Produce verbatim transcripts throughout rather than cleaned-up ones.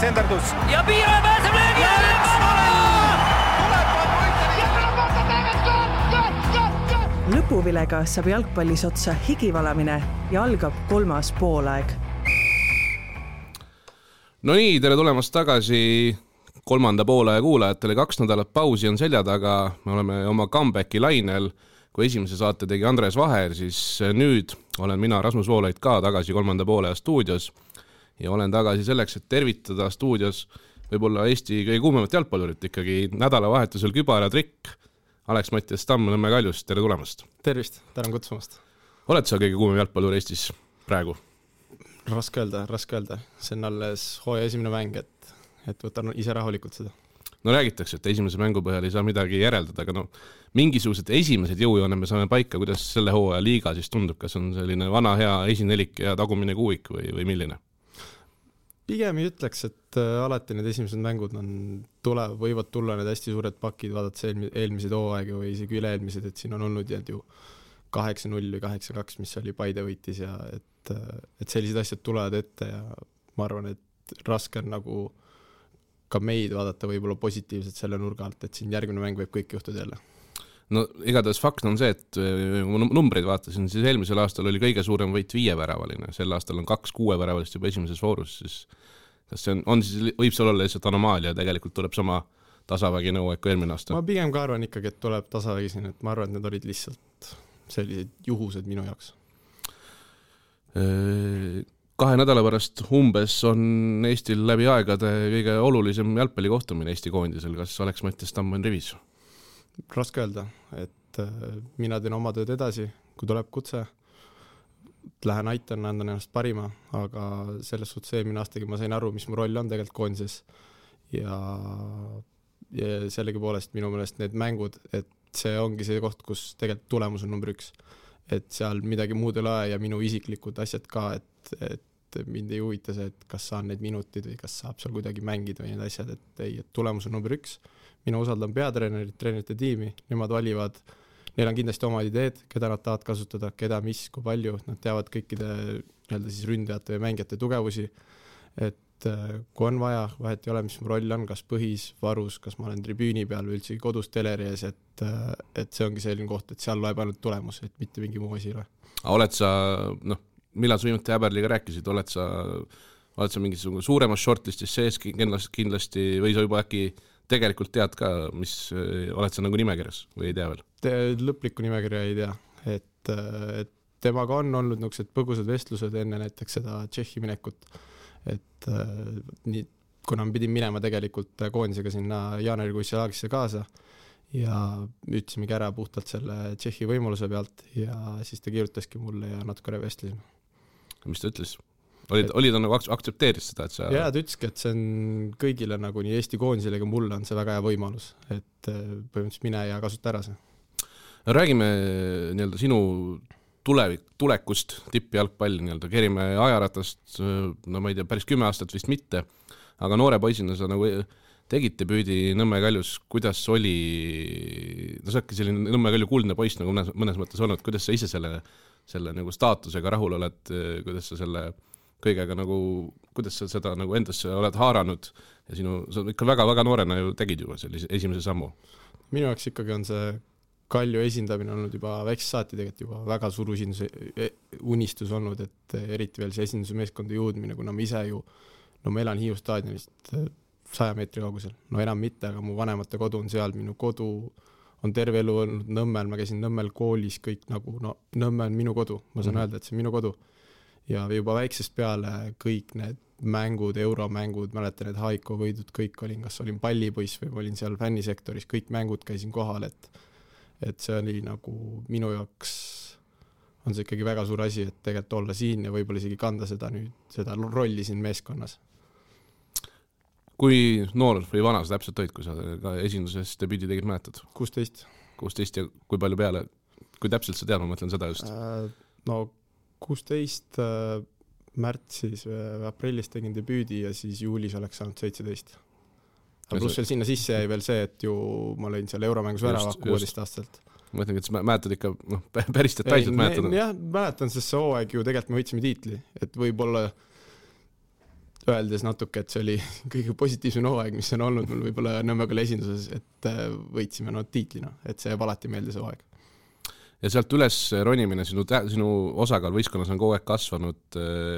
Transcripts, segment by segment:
senderdus. Ja Piira pääseb löögi alla! Lõpuvilega saab jalgpallis otsa higivalamine ja algab kolmas poolaeg. No nii, tere tulemast tagasi kolmanda poolaja kuulajatele. Kaks nädalat pausi on selja taga. Me oleme oma comebacki lainel. Kui esimese saate tegi Andres Vaher, siis nüüd olen mina Rasmus Voolaid ka tagasi kolmanda poolaja stuudios ja olen tagasi selleks, et tervitada stuudios võib-olla Eesti kõige kuumemat jalgpallurit ikkagi nädalavahetusel Kübar ja Trikk. Alex Mattias Tamm, Nõmme Kaljust, tere tulemast. Tervist, tänan kutsumast. Oled sa kõige kuumem jalgpallur Eestis praegu? Raske öelda, raske öelda. See on alles hooaja esimene mäng, et, et võtan ise rahulikult seda. No räägitakse, et esimese mängu põhjal ei saa midagi järeldada, aga no mingisugused esimesed jõujoone me saame paika, kuidas selle hooaja liiga siis tundub, kas on selline vana hea esinelik ja tagumine kuuik või, või milline? Pigem ei ütleks, et alati need esimesed mängud on tule, võivad tulla need hästi suured pakid, vaadates eelmised hooaegi või isegi üle-eelmised, et siin on olnud ju kaheksa null või kaheksa kaks, mis oli Paide võitis ja et, et sellised asjad tulevad ette ja ma arvan, et raske on nagu ka meid vaadata võib-olla positiivselt selle nurga alt, et siin järgmine mäng võib kõik juhtuda jälle. No igatahes fakt on see, et numbreid vaatasin, siis eelmisel aastal oli kõige suurem võit viie väravaline, sel aastal on kaks kuue väravalist juba esimeses voorus, siis kas see on, on siis, võib seal olla lihtsalt anomaalia, tegelikult tuleb sama tasavägi nõu kui eelmine aasta? Ma pigem ka arvan ikkagi, et tuleb tasavägi siin, et ma arvan, et need olid lihtsalt sellised juhused minu jaoks. Eee... Kahe nädala pärast umbes on Eestil läbi aegade kõige olulisem jalgpalli kohtumine Eesti koondisel. Kas Alex Mattias Tamm on rivis? Raske öelda, et mina teen oma tööd edasi, kui tuleb kutse. Lähen aitan, andan ennast parima, aga selles suhtes eelmine aastagi ma sain aru, mis mu roll on tegelikult koondises. Ja, ja sellegi poolest minu meelest need mängud, et see ongi see koht, kus tegelikult tulemus on number üks. Et seal midagi muud ei ole ja minu isiklikud asjad ka, et, et mind ei huvita see, et kas saan need minutid või kas saab seal kuidagi mängida või need asjad, et ei, et tulemus on number üks. Mina usaldan peatreenerit, treenerite tiimi, nemad valivad, neil on kindlasti omad ideed, keda nad tahavad kasutada, keda, mis, kui palju, nad teavad kõikide nii-öelda siis ründajate või mängijate tugevusi, et kui on vaja, vahet ei ole, mis mu roll on, kas põhis, varus, kas ma olen tribüüni peal või üldse kodus teleri ees, et, et see ongi selline koht, et seal loeb ainult tulemus, et mitte mingi muu asi ole. Oled sa, noh, millal sa viimati Häberliga rääkisid, oled sa, oled sa mingisugune suuremas shortlistis sees kindlasti, kindlasti või sa juba äkki tegelikult tead ka, mis, oled sa nagu nimekirjas või ei tea veel? Te, lõplikku nimekirja ei tea, et, et temaga on olnud nõuksed põgusad vestlused enne näiteks seda Tšehhi minekut, et nii, kuna ma pidin minema tegelikult koondisega sinna jaanuarikuisse laagisse kaasa ja ütlesimegi ära puhtalt selle Tšehhi võimaluse pealt ja siis ta kirjutaski mulle ja natuke revestlisime. Mis ta ütles? Oli, oli ta nagu aktsepteeris seda, et sa... Jaa, ta ütleski, et see on kõigile nagu nii Eesti koondisele ja mulle on see väga hea võimalus, et põhimõtteliselt mine ja kasuta ära see. Räägime nii-öelda sinu tulevik, tulekust tippi jalgpalli nii-öelda. Kerime ajaratast, no ma ei tea, päris kümme aastat vist mitte, aga noore poisina sa nagu tegid debüüdi Nõmme Kaljus. Kuidas oli, no sa äkki selline Nõmme Kalju kuldne poiss nagu mõnes, mõnes mõttes olnud, kuidas sa ise selle, selle nagu staatusega rahul oled, kuidas sa selle kõigega nagu, kuidas sa seda nagu endasse oled haaranud ja sinu, sa ikka väga-väga noorena ju tegid juba sellise esimese sammu? Minu jaoks ikkagi on see Kalju esindamine olnud juba väikses saati tegelikult juba väga suur unistus olnud, et eriti veel see esinduse meeskonda jõudmine, kuna ma ise ju, no ma elan Hiiu staadionist saja meetri kaugusel, no enam mitte, aga mu vanemate kodu on seal, minu kodu on terve elu olnud Nõmmel, ma käisin Nõmmel koolis, kõik nagu, no Nõmme on minu kodu, ma saan mm-hmm. öelda, et see on minu kodu. Ja juba väiksest peale kõik need mängud, euromängud, mäletan need Haiko võidud, kõik olin, kas olin pallipoiss või olin seal fännisektoris, kõik mängud käisin kohal, et, et see oli nagu minu jaoks on see ikkagi väga suur asi, et tegelikult olla siin ja võib-olla isegi kanda seda nüüd, seda rolli siin meeskonnas. Kui noor või vana sa täpselt olid, kui sa esinduses debüüdi tegid, mäletad? kuusteist. kuusteist ja kui palju peale, kui täpselt sa tead, ma mõtlen seda just? Äh, no kuusteist äh, märtsis või aprillis tegin debüüdi ja siis juulis oleks saanud seitseteist. Pluss veel sinna sisse jäi veel see, et ju ma lõin seal euromängus värava kuueteist aastalt. Ma mõtlen, et sa mäletad ikka no, päris detailselt mäletad. Jah, mäletan, sest see hooaeg ju tegelikult me võitsime tiitli, et võib-olla öeldes natuke, et see oli kõige positiivsem hooaeg, mis on olnud mul võib-olla Nõmmekalla esinduses, et võitsime no tiitlina, et see jääb alati meelde see hooaeg. Ja sealt üles ronimine, sinu, sinu osakaal võistkonnas on kogu aeg kasvanud.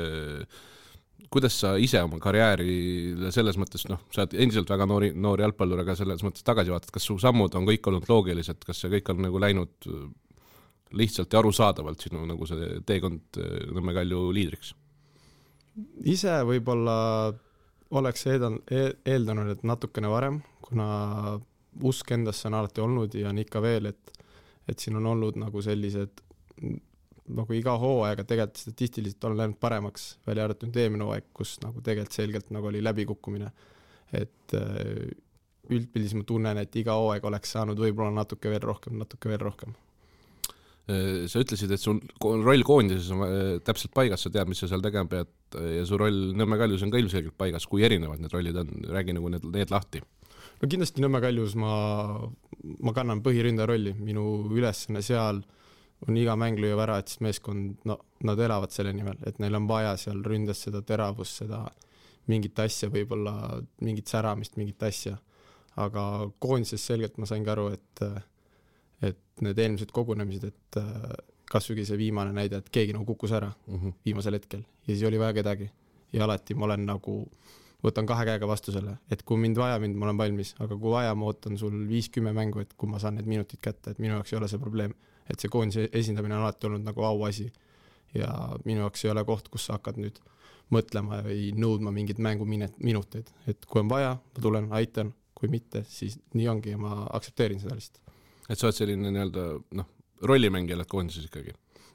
Kuidas sa ise oma karjääri selles mõttes, noh, sa oled endiselt väga noori, noor jalgpallur, aga selles mõttes tagasi vaatad, kas su sammud on kõik olnud loogilised, kas see kõik on nagu läinud lihtsalt ja arusaadavalt sinu nagu see teekond Nõmme Kalju liidriks? Ise võib-olla oleks eeldan, eeldanud, et natukene varem, kuna usk endasse on alati olnud ja on ikka veel, et et siin on olnud nagu sellised nagu iga hooaega tegelikult statistiliselt on läinud paremaks, välja arvatud eelmine hooaeg, kus nagu tegelikult selgelt nagu oli läbikukkumine. Et üldpildis ma tunnen, et iga hooaeg oleks saanud võib-olla natuke veel rohkem, natuke veel rohkem. Sa ütlesid, et su roll koondises on täpselt paigas, sa tead, mis sa seal tegema pead ja su roll Nõmme Kaljus on ka ilmselgelt paigas, kui erinevad need rollid on, räägi nagu need, need lahti. No kindlasti Nõmme Kaljus ma, ma kannan põhiründa rolli, minu ülesanne seal on iga mäng lüüa vära, et meeskond, no, nad elavad selle nimel, et neil on vaja seal ründas seda teravust, seda mingit asja, võib-olla mingit säramist, mingit asja, aga koondises selgelt ma sain ka aru, et et need eelmised kogunemised, et kas või see viimane näide, et keegi nagu kukkus ära uh -huh. viimasel hetkel ja siis oli vaja kedagi ja alati ma olen nagu võtan kahe käega vastu selle, et kui mind vaja mind, ma olen valmis, aga kui vaja, ma ootan sul viis kümme mängu, et kui ma saan need minutid kätte, et minu jaoks ei ole see probleem, et see koondise esindamine on alati olnud nagu auasi ja minu jaoks ei ole koht, kus sa hakkad nüüd mõtlema või nõudma mingid mängu minuteid, et kui on vaja, ma tulen, aitan, kui mitte, siis nii ongi ja ma aktsepteerin seda lihtsalt. Et sa oled selline nii-öelda, noh, rollimängija oled koondises ikkagi?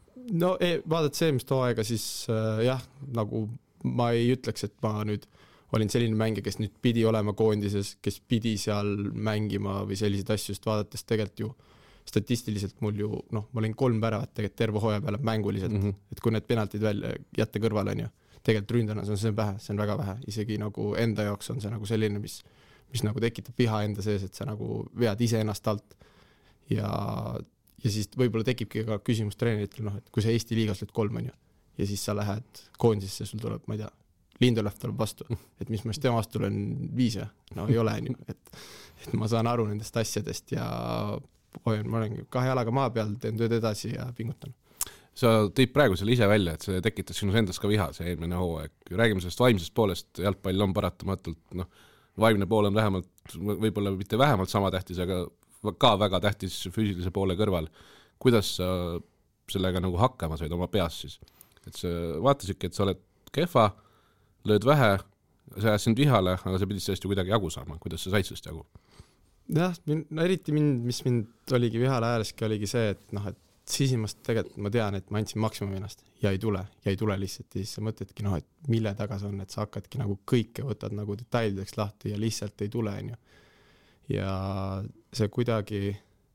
No ei, vaadad see, mis too aega siis äh, jah, nagu ma ei ütleks, et ma nüüd olin selline mängija, kes nüüd pidi olema koondises, kes pidi seal mängima või selliseid asju, sest vaadates tegelikult ju statistiliselt mul ju, noh, ma olin kolm väravat tegelikult terve hooaja peale mänguliselt, mm -hmm. et kui need penaltid välja jätta kõrvale on ju, tegelikult ründana see on, see on vähe, see on väga vähe, isegi nagu enda jaoks on see nagu selline, mis, mis nagu tekitab viha enda sees, et sa nagu vead ise ennast alt ja, ja siis võib-olla tekibki ka küsimus treeneritel, noh, et kui sa Eesti liigas lööd kolm on ju, ja siis sa lähed koondisesse, sul tuleb, ma ei tea, Lindelöf tuleb vastu, et mis ma siis tema vastu olen viis ja no ei ole nii, et, et ma saan aru nendest asjadest ja hoian, ma olen kahe jalaga maa peal, teen tööd edasi ja pingutan. Sa tõid praegu selle ise välja, et see tekitas sinus endas ka viha, see eelmine hooaeg. Räägime sellest vaimsest poolest, jalgpall on paratamatult, noh, vaimne pool on vähemalt, võib-olla mitte vähemalt sama tähtis, aga ka väga tähtis füüsilise poole kõrval. Kuidas sa sellega nagu hakkama said oma peas siis? Et sa vaatasidki, et sa oled kehva, lööd vähe, sa jääsid vihale, aga sa pidid sellest ju kuidagi jagu saama. Kuidas sa said sellest jagu? Jah, no eriti mind, mis mind oligi vihale ääreski, oligi see, et noh, et sisimast tegelikult ma tean, et ma andsin maksimum ennast ja ei tule, ja ei tule lihtsalt ja siis sa mõtledki, noh, et mille taga see on, et sa hakkadki nagu kõike võtad nagu detailideks lahti ja lihtsalt ei tule, on ju. Ja see kuidagi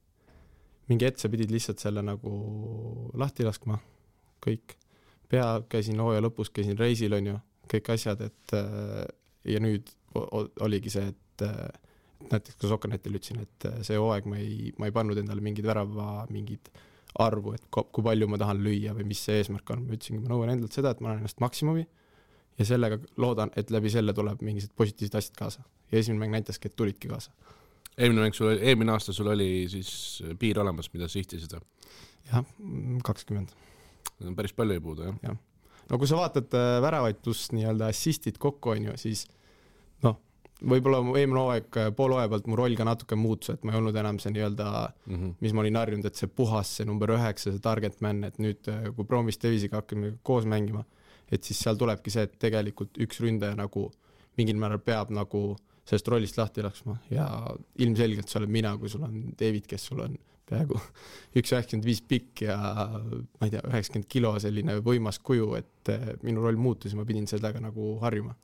mingi hetk sa pidid lihtsalt selle nagu lahti laskma, kõik. Pea käisin hooaja lõpus, käisin reisil, on ju, kõik asjad, et ja nüüd oligi see, et näiteks ka Sokanetil ütlesin, et see hooaeg ma ei, ma ei pannud endale mingid värava, mingid arvu, et kui palju ma tahan lüüa või mis see eesmärk on. Ma ütlesin, ma nõuan endalt seda, et ma olen ennast maksimumi ja sellega loodan, et läbi selle tuleb mingised positiivsed asjad kaasa. Ja esimene mäng näitaski, et tulidki kaasa. Eelmine mäng sul oli, eelmine aasta sul oli siis piir olemas, mida sihtisid? Jah, kakskümmend. Päris palju ei puudu, jah? Jah. No kui sa vaatad väravaid pluss nii-öelda assistid kokku on ju, siis noh, võib-olla eelmine hooaeg pool hooaja pealt mu roll ka natuke muutus, et ma ei olnud enam see nii-öelda, mm -hmm. mis ma olin harjunud, et see puhas, see number üheksa, see target man, et nüüd kui Promis Davisiga hakkame koos mängima, et siis seal tulebki see, et tegelikult üks ründaja nagu mingil määral peab nagu sellest rollist lahti laksma ja ilmselgelt sa oled mina, kui sul on David, kes sul on peaaegu üks üheksakümmend viis pikk ja ma ei tea, üheksakümmend kilo selline võimas kuju, et minu roll muutus ja ma pidin sellega nagu harjuma.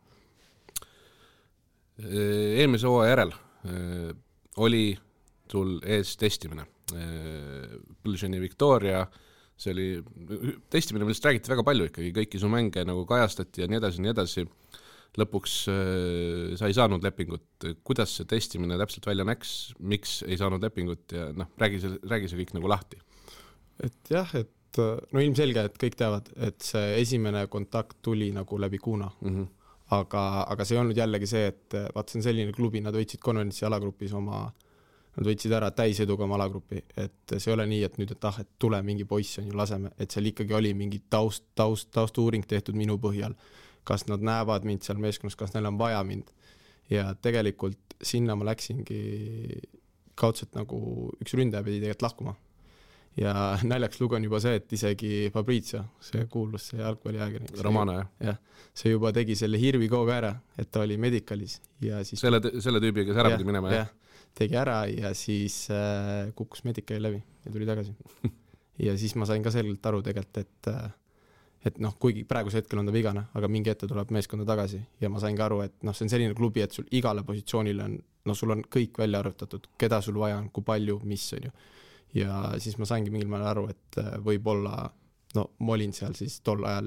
Eelmise hooaja järel oli sul ees testimine. Plženi Victoria, see oli testimine, millest räägiti väga palju ikkagi, kõiki su mänge nagu kajastati ja nii edasi, nii edasi. Lõpuks sa ei saanud lepingut. Kuidas see testimine täpselt välja näks? Miks ei saanud lepingut ja noh, räägi see, räägi see kõik nagu lahti. Et jah, et no ilmselge, et kõik teavad, et see esimene kontakt tuli nagu läbi Kuuna. Mm-hmm. aga, aga see ei olnud jällegi see, et vaat see on selline klubi, nad võitsid konverentsi alagrupis oma, nad võitsid ära täiseduga oma alagrupi, et see ei ole nii, et nüüd, et ah, et tule mingi poiss on ju laseme, et seal ikkagi oli mingi taust, taust, taustuuring tehtud minu põhjal, kas nad näevad mind seal meeskonnas, kas neil on vaja mind ja tegelikult sinna ma läksingi kaudselt nagu üks ründaja pidi tegelikult lahkuma. Ja naljaks lugu on juba see, et isegi Fabrizio, see kuulus, see jalgpalliajakirjanik. Romano, jah? Jah, see juba tegi selle hirvi kooga ära, et ta oli Medicalis. Ja siis selle, selle tüübi, kes ära pidi minema, jah? Tegi ära ja siis äh, kukkus Medicali läbi ja tuli tagasi. Ja siis ma sain ka selgelt aru tegelikult, et, et noh, kuigi praeguse hetkel on ta vigane, aga mingi ette tuleb meeskonda tagasi ja ma sain ka aru, et noh, see on selline klubi, et sul igale positsioonile on, no sul on kõik välja arvutatud, keda sul vaja on, kui palju, mis on ju. Ja siis ma saingi mingil määral aru, et võib-olla, no ma olin seal siis tol ajal,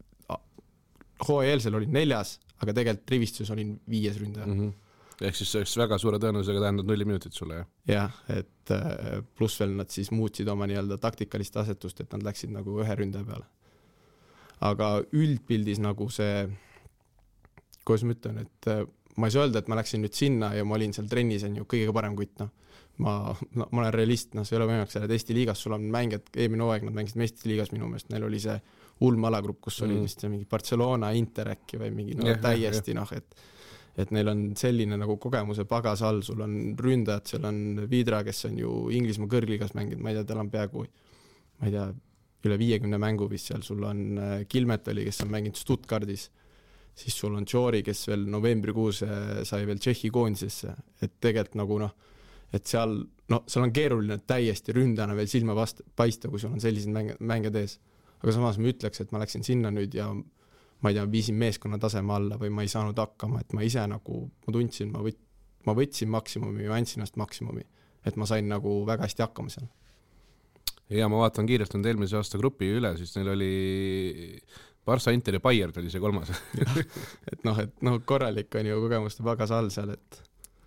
hooajeelsel olin neljas, aga tegelikult rivistuses olin viies ründaja. Mm -hmm. Ehk siis see väga suure tõenäosusega tähendab nulli minutit sulle, jah? Jah, et pluss veel nad siis muutsid oma nii-öelda taktikalist asetust, et nad läksid nagu ühe ründaja peale. Aga üldpildis nagu see, kuidas ma ütlen, et ma ei saa öelda, et ma läksin nüüd sinna ja ma olin seal trennis on ju kõige parem kutt, noh. Ma, no, ma olen realist, noh, see ei ole võimalik selle Eesti liigas, sul on mängijad, eelmine hooaeg nad mängisid Meistrite liigas minu meelest, neil oli see ulm alagrupp, kus oli mm. vist mingi Barcelona, Inter äkki või mingi no, yeah, täiesti, yeah. noh, et et neil on selline nagu kogemuse pagas all, sul on ründajad, seal on Vidra, kes on ju Inglismaa kõrgligas mänginud, ma ei tea, tal on peaaegu, ma ei tea, üle viiekümne mängu vist seal, sul on Kilmet oli, kes on mänginud Stuttgardis, siis sul on Tšori, kes veel novembrikuus sai veel Tšehhi koondisesse, et tegelikult nagu noh, et seal, no seal on keeruline täiesti ründajana veel silma vast, paista, kui sul on sellised mänged, mänged ees. Aga samas ma ütleks, et ma läksin sinna nüüd ja ma ei tea, viisin meeskonna taseme alla või ma ei saanud hakkama, et ma ise nagu, ma tundsin, ma, võt, ma võtsin maksimumi või andsin ennast maksimumi, et ma sain nagu väga hästi hakkama seal. Ja ma vaatan kiirelt nüüd eelmise aasta grupi üle, siis neil oli Barca, Inter ja Bayern oli see kolmas. et noh, et noh, korralik on ju kogemuste pagas all seal, et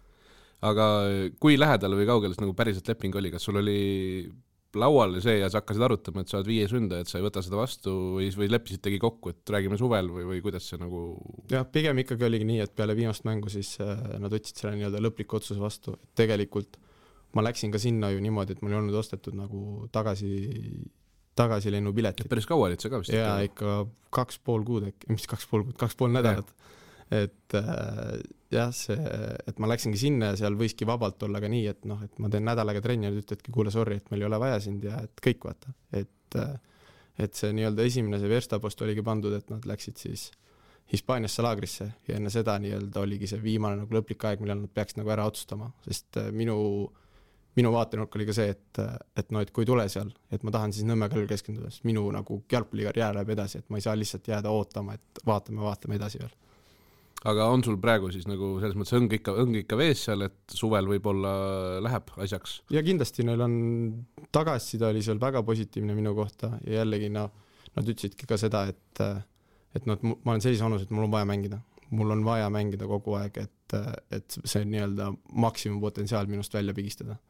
aga kui lähedal või kaugel nagu päriselt leping oli, kas sul oli laual see ja sa hakkasid arutama, et sa oled viies ründaja, et sa ei võta seda vastu või, või leppisitegi kokku, et räägime suvel või, või kuidas see nagu... jah, pigem ikkagi oligi nii, et peale viimast mängu siis äh, nad võtsid selle nii-öelda lõpliku otsuse vastu, et tegelikult ma läksin ka sinna ju niimoodi, et mul ei olnud ostetud nagu tagasi, tagasi lennu piletit. Päris kaua olid see ka vist? jaa, ikka kaks pool kuud, mis kaks pool kuud, kaks pool nädalat. Et äh, jah, see, et ma läksingi sinna ja seal võiski vabalt olla ka nii, et noh, et ma teen nädalaga trenni ja ütledki, kuule, sorry, et meil ei ole vaja sind ja et kõik vaata. Et, et see nii-öelda esimene see verstapost oligi pandud, et nad läksid siis Hispaaniasse laagrisse ja enne seda nii-öelda oligi see viimane nagu lõplik aeg, millal nad peaks nagu ära otsustama, sest minu, minu vaatenurk oli ka see, et, et no, et kui tule seal, et ma tahan siis Nõmme Kalju keskenduda, sest minu nagu jalgpallikarjäär läheb edasi, et ma ei saa lihtsalt jääda ootama, et vaatame, vaatame edasi veel. Aga on sul praegu siis nagu selles mõttes õng ikka, õng ikka vees seal, et suvel võib-olla läheb asjaks? Ja kindlasti neil on tagasisida oli seal väga positiivne minu kohta ja jällegi no, nad ütlesidki ka seda, et, et no, et ma olen sellise vanus, et mul on vaja mängida. Mul on vaja mängida kogu aeg, et, et see on nii-öelda maksimumpotentsiaal minust välja pigistada.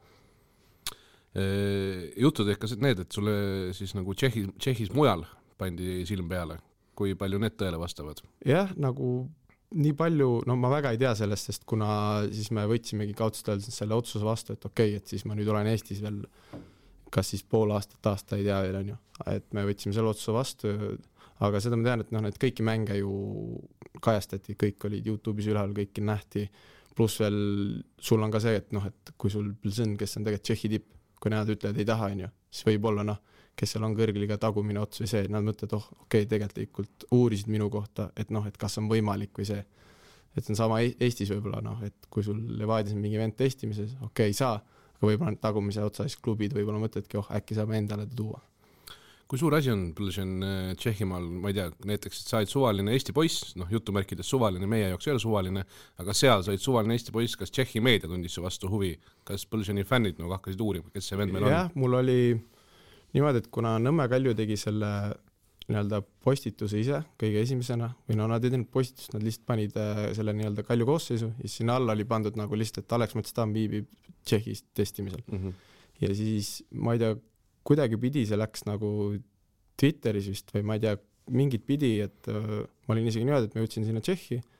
Jutud ehk ka need, et sulle siis nagu Tšehhis, Tšehhis mujal pandi silm peale, kui palju need tõele vastavad? Jah, nagu nii palju, no ma väga ei tea sellest, sest kuna siis me võtsimegi kaudselt öeldes selle otsuse vastu, et okei, okay, et siis ma nüüd olen Eestis veel kas siis pool aastat, aasta ei tea veel on ju, et me võtsime selle otsuse vastu, aga seda ma tean, et noh, need kõiki mänge ju kajastati, kõik olid YouTube'is ülal, kõiki nähti, pluss veel sul on ka see, et noh, et kui sul Plzn, kes on tegelikult Tšehhi tipp, kui nad ütlevad ei taha, on ju, siis võib olla noh, kes seal on kõrgliga tagumine ots või see, nad mõtlevad, oh, okei, okay, tegelikult uurisid minu kohta, et noh, et kas on võimalik või see. Et see on sama Eestis võib-olla, noh, et kui sul Levadias on mingi event testimises, okei, okay, saa, aga võib-olla tagumise otsas klubid võib-olla mõtledki, oh, äkki saame endale tuua. Kui suur asi on Plzn Tšehhimaal, ma ei tea, näiteks, et sa olid suvaline Eesti poiss, noh, jutumärkides suvaline, meie jaoks ei ole suvaline, aga seal sa olid suvaline Eesti poiss, kas Tšehhi meedia tundis su vastu huvi, kas Plzni fännid nagu hakkasid uurima, kes see vend meil on? Jah, mul oli niimoodi, et kuna Nõmme Kalju tegi selle nii-öelda postituse ise kõige esimesena, või no nad ei teinud postitust, nad lihtsalt panid selle nii-öelda Kalju koosseisu ja sinna alla oli pandud nagu lihtsalt, et Alex Matstam viibib Tšehhis testimisel. Mm -hmm. Ja siis, ma ei tea, kuidagi pidi see läks nagu Twitteris vist või ma ei tea, mingit pidi, et äh, ma olin isegi niimoodi, et ma jõudsin sinna Tšehhi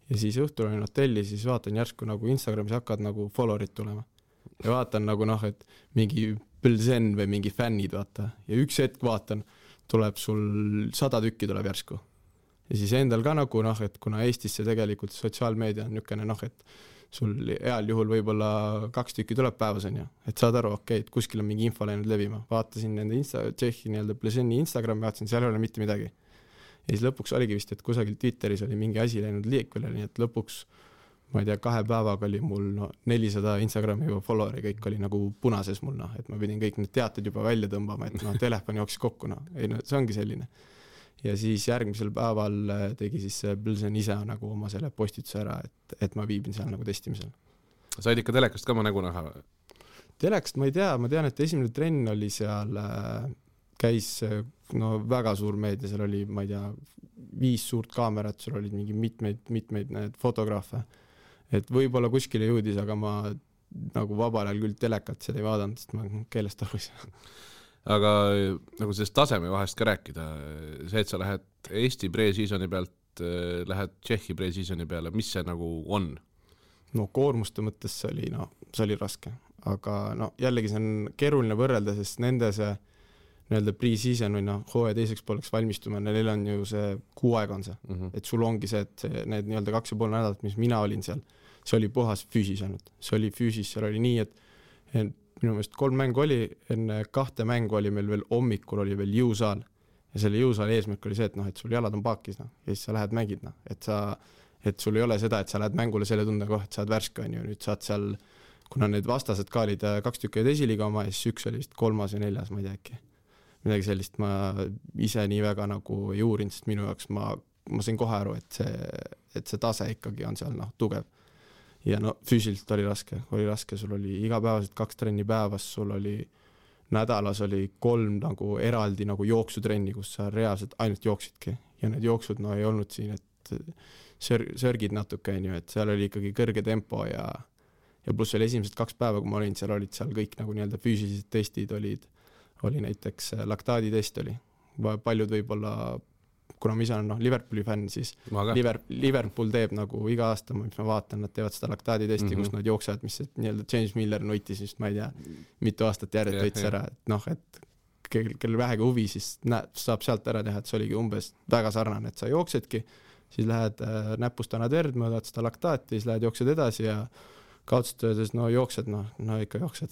ja siis õhtul olin hotellis, siis vaatan järsku nagu Instagramis hakkad nagu followerid tulema. Ja vaatan nagu noh, et mingi Belzen või mingi fännid, vaata. Ja üks hetk vaatan, tuleb sul sada tükki tuleb järsku. Ja siis endal ka nagu noh, et kuna Eestis see tegelikult sotsiaalmeedia on nükene noh, et sul heal juhul võib-olla kaks tükki tuleb päevas on ju, et saad aru, okei, et kuskil on mingi info läinud levima. Vaatasin nende Insta, Tšehhi nii-öelda Blezeni Instagrami, vaatasin, seal ei ole mitte midagi. Ja siis lõpuks oligi vist, et kusagil Twitteris oli mingi asi läinud liikvele, nii et lõpuks, ma ei tea, kahe päevaga oli mul no, nelisada Instagrami juba followeri, kõik oli nagu punases mul, no, et ma pidin kõik need teated juba välja tõmbama, et no, telefon jooksis kokku, no. Ei, no, see ongi selline. Ja siis järgmisel päeval tegi siis Blzen ise nagu oma selle postituse ära, et, et ma viibin seal nagu testimisel. Said ikka telekast ka ma nägu näha? Telekast ma ei tea, ma tean, et esimene trenn oli seal, käis no väga suur meedia, seal oli, ma ei tea, viis suurt kaamerat, seal olid mingi mitmeid, mitmeid need fotograafe, et võib-olla kuskile jõudis, aga ma nagu vabal ajal küll telekat seal ei vaadanud, sest ma keelest aru ei saa. Aga nagu sellest taseme vahest ka rääkida, see, et sa lähed Eesti pre-seasoni pealt, lähed Tšehhi pre-seasoni peale, mis see nagu on? No koormuste mõttes see oli, no, see oli raske, aga no jällegi see on keeruline võrrelda, sest nende see nii-öelda pre-season või noh, hooaja teiseks pooleks valmistuma, neil on ju see kuu aega on see, mm -hmm. et sul ongi see, et see, need nii-öelda kaks ja pool nädalat, mis mina olin seal, see oli puhas füüsis ainult, see oli füüsis, seal oli nii, et, et minu meelest kolm mängu oli, enne kahte mängu oli meil veel hommikul oli veel jõusaal ja selle jõusaal eesmärk oli see, et noh, et sul jalad on paakis noh, ja siis sa lähed mängid noh, et sa, et sul ei ole seda, et sa lähed mängule selle tunde kohe, et sa oled värske on ju, nüüd saad seal, kuna need vastased ka olid kaks tükki esiliga oma ja siis üks oli vist kolmas ja neljas, ma ei tea äkki. Midagi sellist ma ise nii väga nagu ei uurinud, sest minu jaoks ma, ma sain kohe aru, et see, et see tase ikkagi on seal noh, tugev. Ja no füüsiliselt oli raske, oli raske, sul oli igapäevaselt kaks trenni päevas, sul oli nädalas oli kolm nagu eraldi nagu jooksutrenni, kus sa reaalselt ainult jooksidki ja need jooksud no ei olnud siin, et sör, sörgid natuke on ju, et seal oli ikkagi kõrge tempo ja, ja pluss oli esimesed kaks päeva, kui ma olin, seal olid seal kõik nagu nii-öelda füüsilised testid olid, oli näiteks laktaaditest oli, paljud võib-olla kuna ma ise olen no, Liverpooli fänn, siis Liver, Liverpool teeb nagu iga aasta, mis ma vaatan, nad teevad seda laktaaditesti, mm -hmm. kus nad jooksevad, mis nii-öelda James Miller nuitis, just ma ei tea, mitu aastat järjest yeah, võits yeah. ära, et noh, et kel, kel vähegi huvi, siis näed, saab sealt ära teha, et see oligi umbes väga sarnane, et sa jooksedki, siis lähed äh, näpust annad verd, mõõdad seda laktaati, siis lähed jooksed edasi ja kaudselt öeldes, no jooksed, no, no ikka jooksed.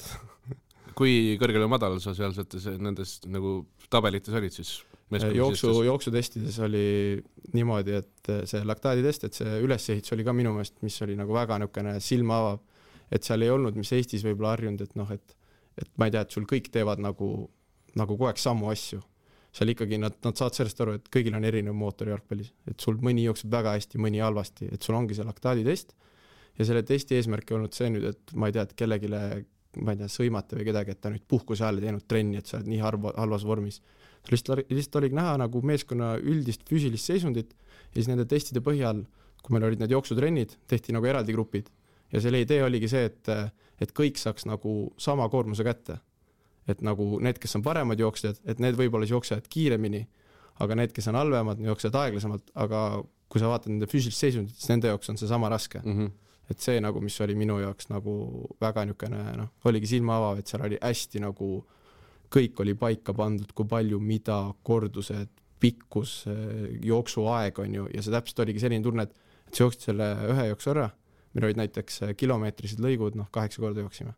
Kui kõrgel ja madal sa seal nendes nagu tabelites olid siis? Jooksu, jooksutestides oli niimoodi, et see laktaaditest, et see ülesehits oli ka minu meelest, mis oli nagu väga nükene silma avav, et seal ei olnud, mis Eestis võib-olla harjunud, et noh, et, et ma ei tea, et sul kõik teevad nagu, nagu kogu aeg samu asju. Seal ikkagi nad, nad saad sellest aru, et kõigil on erinev mootor jalgpallis, et sul mõni jookseb väga hästi, mõni halvasti, et sul ongi see laktaaditest ja selle testi eesmärk ei olnud see nüüd, et ma ei tea, et kellegile, ma ei tea, sõimata või kedagi, et ta nüüd puhkuse ajal teinud trenni, et sa oled nii harva, halvas vormis. Lihtsalt, lihtsalt oligi näha nagu meeskonna üldist füüsilist seisundit ja siis nende testide põhjal, kui meil olid need jooksutrennid, tehti nagu eraldi grupid ja selle idee oligi see, et, et kõik saaks nagu sama koormuse kätte. Et nagu need, kes on paremad jooksjad, et need võib-olla jooksevad kiiremini, aga need, kes on halvemad, jooksevad aeglasemalt, aga kui sa vaatad nende füüsilist seisundit, siis nende jaoks on see sama raske. Mm -hmm. Et see nagu, mis oli minu jaoks nagu väga nükene, noh, oligi silma avav, et seal oli hästi nagu kõik oli paika pandud, kui palju, mida, kordused, pikkus, jooksuaeg on ju, ja see täpselt oligi selline tunne, et sa jooksid selle ühe jooksu ära, meil olid näiteks kilomeetrised lõigud, noh, kaheksa korda jooksime.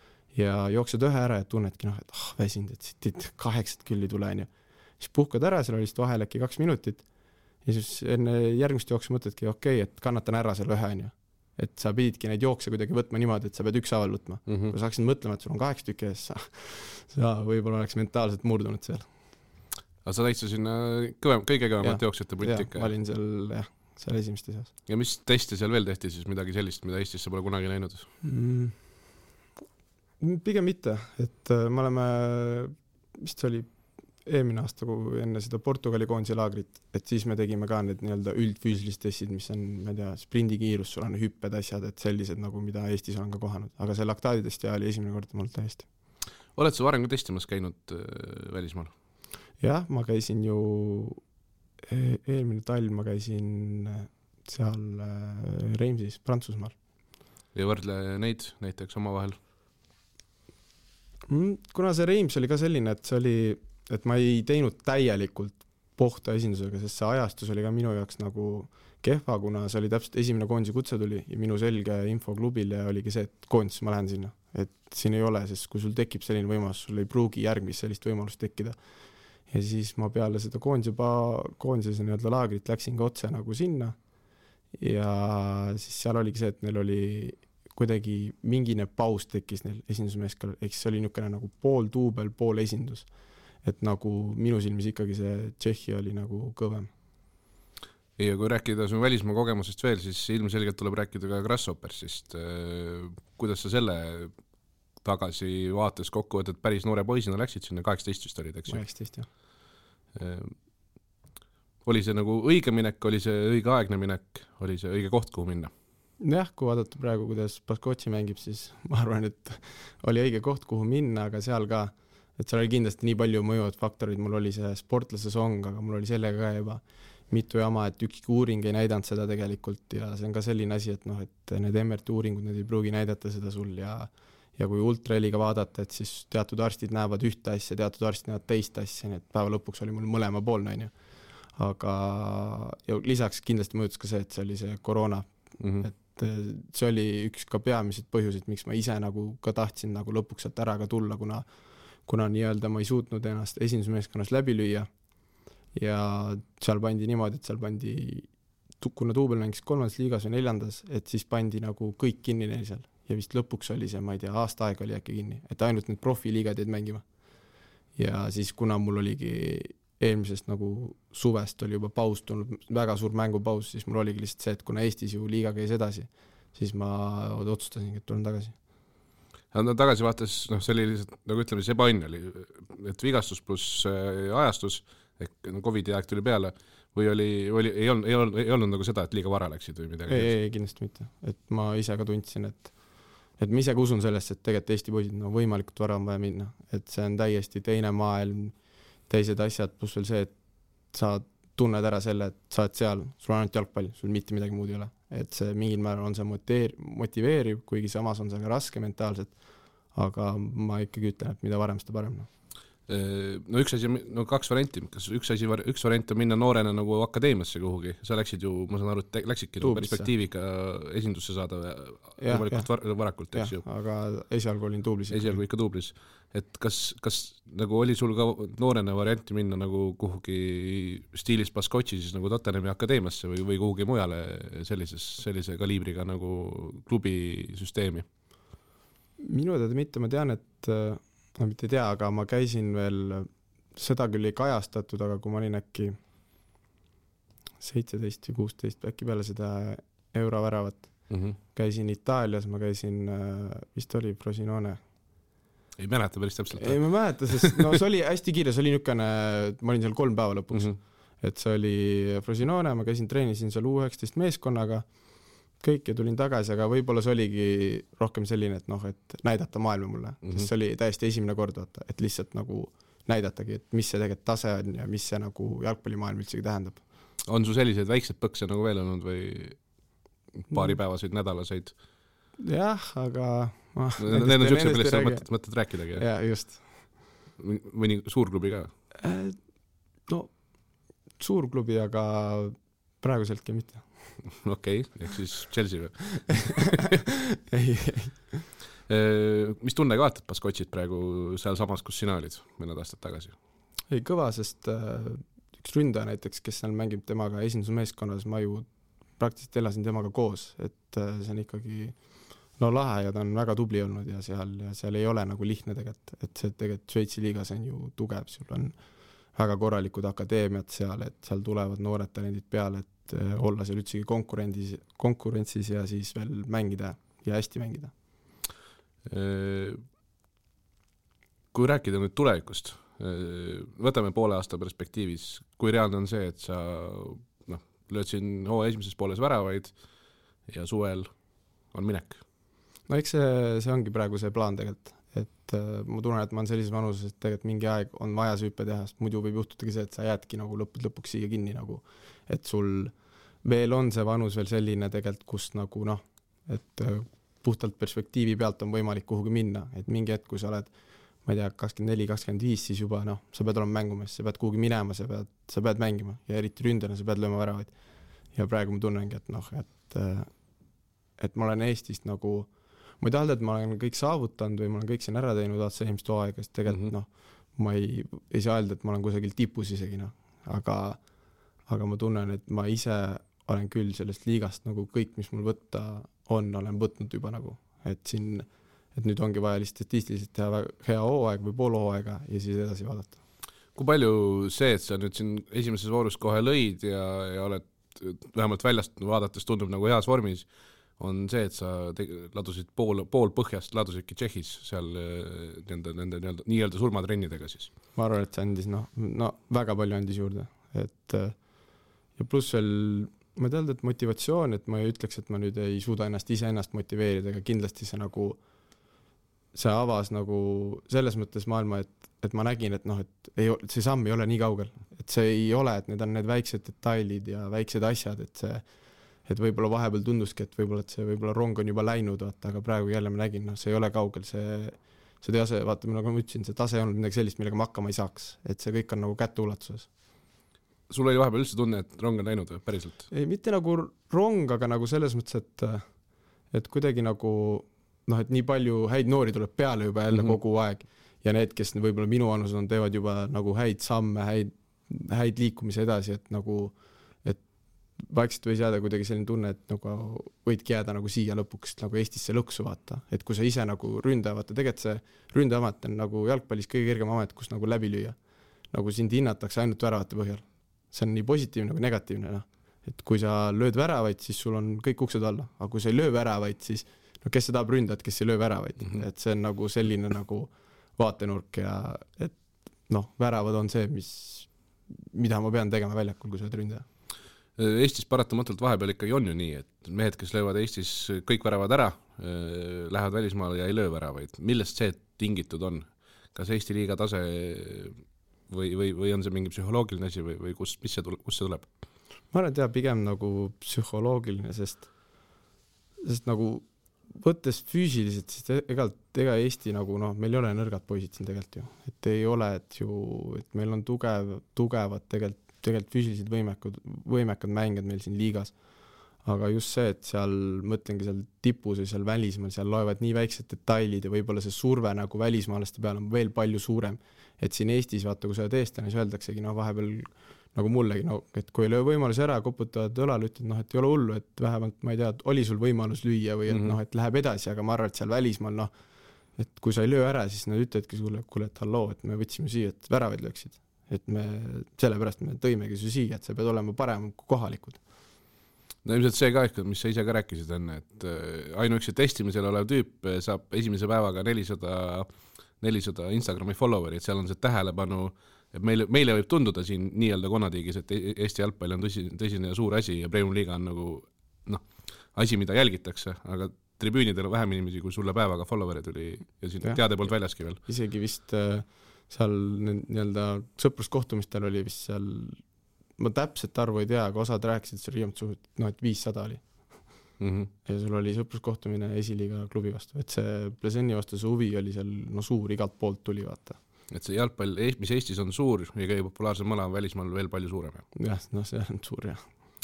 Ja jooksed ühe ära ja tunnedki, noh, et ah, väsinud, et siit kaheksat küll ei tule, on ju. Siis puhkad ära, seal oli vist vahel äkki kaks minutit, ja siis enne järgmist jooksu mõtledki, okei, et kannatan ära selle ühe, on ju. Et sa pididki neid jookse kuidagi võtma niimoodi, et sa pead üks haaval võtma. Mm -hmm. Kui sa hakkasid mõtlema, et sul on kaheksa tükki ees, sa, sa võib-olla oleks mentaalselt murdunud seal. Aga sa täitsa sinna kõvem, kõige kõvemat jooksjate punti ikka? Ja, valin seal, jah, seal esimeste seas. Ja mis testi seal veel tehti siis, midagi sellist, mida Eestisse pole kunagi näinud? Mm, pigem mitte, et me oleme, vist oli eelmine aasta, kui enne seda Portugali koondise laagrit, et siis me tegime ka need nii-öelda üldfüüsilised testid, mis on, ma ei tea, sprindikiirus, sul on hüpped asjad, et sellised nagu, mida Eestis olen ka kohanud. Aga see laktaaditest ja oli esimene kord mul täiesti. Oled sa varem ka testimas käinud äh, välismaal? Jah, ma käisin ju, eelmine talv ma käisin seal Reimsis, Prantsusmaal. Ja võrdle neid näiteks oma vahel? Kuna see Reims oli ka selline, et see oli, et ma ei teinud täielikult pohta esindusega, sest see ajastus oli ka minu jaoks nagu kehva, kuna see oli täpselt esimene koondise kutse tuli ja minu selge info klubile oligi see, et koondis ma lähen sinna. Et siin ei ole, sest kui sul tekib selline võimalus, sul ei pruugi järgmist sellist võimalust tekkida. Ja siis ma peale seda koondise, koondise nii-öelda laagrit läksin ka otse nagu sinna ja siis seal oligi see, et neil oli kuidagi mingine paus tekkis neil esindusmeeskal, ehk see oli niisugune nagu pool duubel, pool esindus. Et nagu minu silmis ikkagi see Tšehhi oli nagu kõvem. Ja kui rääkida sun välismaa kogemusest veel, siis ilmselgelt tuleb rääkida ka Grasshoppersist. Kuidas sa selle tagasi vaates kokku võtad, päris noore poisina läksid sinna, kaheksateist vist olid, eks ju? kaheksateist, jah. Oli see nagu õige minek, oli see õige aegne minek, oli see õige koht, kuhu minna? Jah, kui vaadata praegu, kuidas Baskotši mängib, siis ma arvan, et oli õige koht, kuhu minna, aga seal ka, et seal oli kindlasti nii palju mõjuvad faktorid, mul oli see sportlase song, aga mul oli sellega ka juba mitu jama, et ükski uuring ei näidanud seda tegelikult ja see on ka selline asi, et noh, et need M R T uuringud, need ei pruugi näidata seda sul ja, ja kui ultraheliga vaadata, et siis teatud arstid näevad ühte asja, teatud arstid näevad teist asja, nii et päeva lõpuks oli mul mõlema poolne, on ju. Aga ja lisaks kindlasti mõjutas ka see, et see oli see koroona, mm-hmm. et see oli üks ka peamised põhjusid, miks ma ise nagu ka tahtsin nagu lõpuks sealt ära ka tulla, kuna, kuna nii-öelda ma ei suutnud ennast esindusmeeskonnas läbi lüüa ja seal pandi niimoodi, et seal pandi, kuna duubel mängis kolmandas liigas või neljandas, et siis pandi nagu kõik kinni neil seal ja vist lõpuks oli see, ma ei tea, aasta aega oli äkki kinni, et ainult need profiliigad jäid mängima. Ja siis kuna mul oligi eelmisest nagu suvest oli juba paus tulnud, väga suur mängupaus, siis mul oligi lihtsalt see, et kuna Eestis ju liiga käis edasi, siis ma otsustasin, et tulen tagasi. No, tagasi vaates, noh, see oli lihtsalt, nagu ütleme, see ebaõnn oli, et vigastus pluss ajastus, ehk Covidi aeg tuli peale, või oli, oli, ei, olnud, ei, olnud, ei olnud nagu seda, et liiga vara läksid või midagi? Ei, ei, kindlasti mitte. Et ma ise ka tundsin, et, et ma ise ka usun sellest, et tegelikult Eesti poisid no, võimalikult vara on vaja minna. Et see on täiesti teine maailm, teised asjad, pluss veel see, et sa tunned ära selle, et sa oled seal, sul on ainult jalgpall, sul mitte midagi muud ei ole. Et see mingil määral on see motiveeriv, motiveeriv, kuigi samas on see ka raske mentaalselt, aga ma ikkagi ütlen, et mida varem, seda parem. No üks asi, no kaks varianti, kas üks asi, üks variant on minna noorena nagu akadeemiasse kuhugi, sa läksid ju, ma saan aru, et läksidki nagu perspektiiviga esindusse saada ja, võimalikult var, varakult, eks ju. Aga esialgu olin duublis. Esialgu ikka duublis. Et kas, kas nagu oli sul ka noorena varianti minna nagu kuhugi stiilis Baskotši siis nagu Tottenhami akadeemiasse või, või kuhugi mujale sellises, sellise kaliibriga nagu klubisüsteemi? Minu teada mitte, ma tean, et ma mitte ei tea, aga ma käisin veel, seda küll ei kajastatud, aga kui ma olin äkki seitseteist või kuusteist, äkki peale seda euroväravat, mm-hmm. käisin Itaalias, ma käisin, vist oli Frosinone. Ei mäleta päris täpselt? Ei, ma mäleta, sest no, see oli hästi kiire, see oli niisugune, ma olin seal kolm päeva lõpuks, mm-hmm. et see oli Frosinone, ma käisin, treenisin seal U üheksateist meeskonnaga, kõik ja tulin tagasi, aga võib-olla see oligi rohkem selline, et noh, et näidata maailma mulle, mm-hmm. sest see oli täiesti esimene kord, vaata, et lihtsalt nagu näidatagi, et mis see tegelikult tase on ja mis see nagu jalgpallimaailm üldsegi tähendab. On su selliseid väiksed põkse nagu veel olnud või paaripäevaseid nädalaseid? Jah, aga ma, need on siukse, millest sa mõtled, mõtled rääkidagi? Ja, just. Mõni suurklubi ka? No, suurklubi, aga praeguseltki mitte. Okei, okay, ehk siis Chelsea või? ei, ei. Mis tunnega vaatad Baskotšit praegu seal samas, kus sina olid mõned aastad tagasi? Ei, kõva, sest äh, üks ründaja näiteks, kes seal mängib temaga esindusmeeskonnas, ma ju praktiliselt elasin temaga koos, et äh, see on ikkagi no lahe ja ta on väga tubli olnud ja seal, ja seal ei ole nagu lihtne tegelikult, et see tegelikult Šveitsi liigas on ju tugev, sul on väga korralikud akadeemiad seal, et seal tulevad noored talendid peale, et olla seal üldsegi konkurentsis, konkurentsis ja siis veel mängida ja hästi mängida. Kui rääkida nüüd tulevikust, võtame poole aasta perspektiivis, kui reaalne on see, et sa noh, lööd siin hooaja esimeses pooles väravaid ja suvel on minek? No eks see, see ongi praegu see plaan tegelikult, et äh, ma tunnen, et ma olen sellises vanuses, et tegelikult mingi aeg on vaja süüpe teha, sest muidu võib juhtudagi see, et sa jäädki nagu lõpud lõpuks siia kinni nagu, et sul veel on see vanus veel selline tegelikult, kus nagu noh, et puhtalt perspektiivi pealt on võimalik kuhugi minna, et mingi hetk, kui sa oled, ma ei tea, kakskümmend neli kakskümmend viis, siis juba noh, sa pead olema mängumees, sa pead kuhugi minema, sa pead, sa pead mängima ja eriti ründena sa pead lööma väravaid. Ja praegu ma tunnengi, et noh, et, et ma olen Eestist nagu, ma ei tahalda, et ma olen kõik saavutanud või ma olen kõik siin ära teinud vaata eelmist hooaega, sest tegelikult mm -hmm. noh, ma ei, ei saa öelda, et ma olen kusagil tipus isegi noh, aga, aga ma tunnen, et ma ise olen küll sellest liigast nagu kõik, mis mul võtta on, olen võtnud juba nagu, et siin, et nüüd ongi vaja lihtsalt statistiliselt teha hea hooaeg või pool hooaega ja siis edasi vaadata. Kui palju see, et sa nüüd siin esimeses voorus kohe lõid ja, ja oled vähemalt väljast vaadates tundub nagu heas vormis, on see, et sa te, ladusid pool, pool põhjast, ladusidki Tšehhis seal nende, nende nii-öelda, nii-öelda surmatrennidega siis? Ma arvan, et see andis, noh, no väga palju andis juurde, et ja pluss veel, ma ei teadnud, et motivatsioon, et ma ei ütleks, et ma nüüd ei suuda ennast ise ennast motiveerida, aga kindlasti see nagu, see avas nagu selles mõttes maailma, et, et ma nägin, et noh, et ei, see samm ei ole nii kaugel, et see ei ole, et need on need väiksed detailid ja väiksed asjad, et see, et võib-olla vahepeal tunduski, et võib-olla, et see võib-olla rong on juba läinud, vaata, aga praegu jälle ma nägin, noh, see ei ole kaugel, see, see tase, vaata, nagu ma ütlesin, see tase ei olnud midagi sellist, millega ma hakkama ei saaks, et see kõik on nagu kätteulatuses. Sul oli vahepeal üldse tunne, et rong on läinud või päriselt? Ei, mitte nagu rong, aga nagu selles mõttes, et, et kuidagi nagu, noh, et nii palju häid noori tuleb peale juba jälle mm -hmm. kogu aeg ja need, kes võib-olla minu vanused on, teevad juba nagu häid samme, häid, häid liikumise edasi, et nagu, et vaikselt võis jääda kuidagi selline tunne, et nagu võidki jääda nagu siia lõpuks nagu Eestisse lõksu vaata, et kui sa ise nagu ründa, vaata, tegelikult see ründeamet on nagu jalgpallis kõige kergem amet, kus nagu läbi lüüa, nagu sind hinnatakse ainult väravate põhjal. See on nii positiivne kui negatiivne, noh. Et kui sa lööd väravaid, siis sul on kõik uksed alla, aga kui sa ei löö väravaid, siis no kes sa tahab ründada, kes ei löö väravaid, mm -hmm. et see on nagu selline nagu vaatenurk ja et noh, väravad on see, mis, mida ma pean tegema väljakul, kui sa oled ründaja. Eestis paratamatult vahepeal ikkagi on ju nii, et mehed, kes löövad Eestis kõik väravad ära, lähevad välismaale ja ei löö väravaid. Millest see tingitud on? Kas Eesti liiga tase või, või, või on see mingi psühholoogiline asi või, või kus, mis see tuleb, kus see tuleb? Ma arvan, et jah, pigem nagu psühholoogiline, sest, sest nagu võttes füüsiliselt, siis ega, ega Eesti nagu, noh, meil ei ole nõrgad poisid siin tegelikult ju, et ei ole, et ju, et meil on tugev, tugevad tegelikult, tegelikult füüsilised võimekad, võimekad mängijad meil siin liigas, aga just see, et seal, mõtlengi seal tipus või seal välismaal, seal loevad nii väiksed detailid ja võib-olla see surve nagu välismaalaste peal on veel palju suurem, et siin Eestis, vaata, kui sa oled eestlane, siis öeldaksegi, no vahepeal nagu mullegi, no, et kui ei löö võimalus ära, koputavad õlal, ütled, noh, et ei ole hullu, et vähemalt, ma ei tea, oli sul võimalus lüüa või et mm -hmm. noh, et läheb edasi, aga ma arvan, et seal välismaal, noh, et kui sa ei löö ära, siis nad ütledki sulle, kuule, et halloo, et me võtsime siia, et väravaid lööksid, et me, sellepärast me tõimegi su siia, et sa pead olema parem kui kohalikud. No ilmselt see ka ikka, mis sa ise ka rääkisid enne, et ainuüksi testimisel olev tüüp saab esimese päevaga nelisada, nelisada Instagrami followeri, et seal on see tähelepanu, et meile, meile võib tunduda siin nii-öelda Konatiigis, et Eesti jalgpall on tõsi, tõsine ja suur asi ja Premium Liiga on nagu noh, asi, mida jälgitakse, aga tribüünidel on vähem inimesi, kui sulle päevaga followeri tuli ja siin ja. Teade polnud väljaski veel. Isegi vist seal nii-öelda sõpruskohtumistel oli vist seal, ma täpselt arvu ei tea, aga osad rääkisid seal riiamt suht, noh, et viissada oli. Mm -hmm. Ja sul oli sõpruskohtumine esiliiga klubi vastu, et see Pleseni vastu see huvi oli seal no suur, igalt poolt tuli vaata. Et see jalgpall, mis Eestis on suur ja kõige populaarsem mõla on välismaal veel palju suurem. Jah, no see on suur, jah.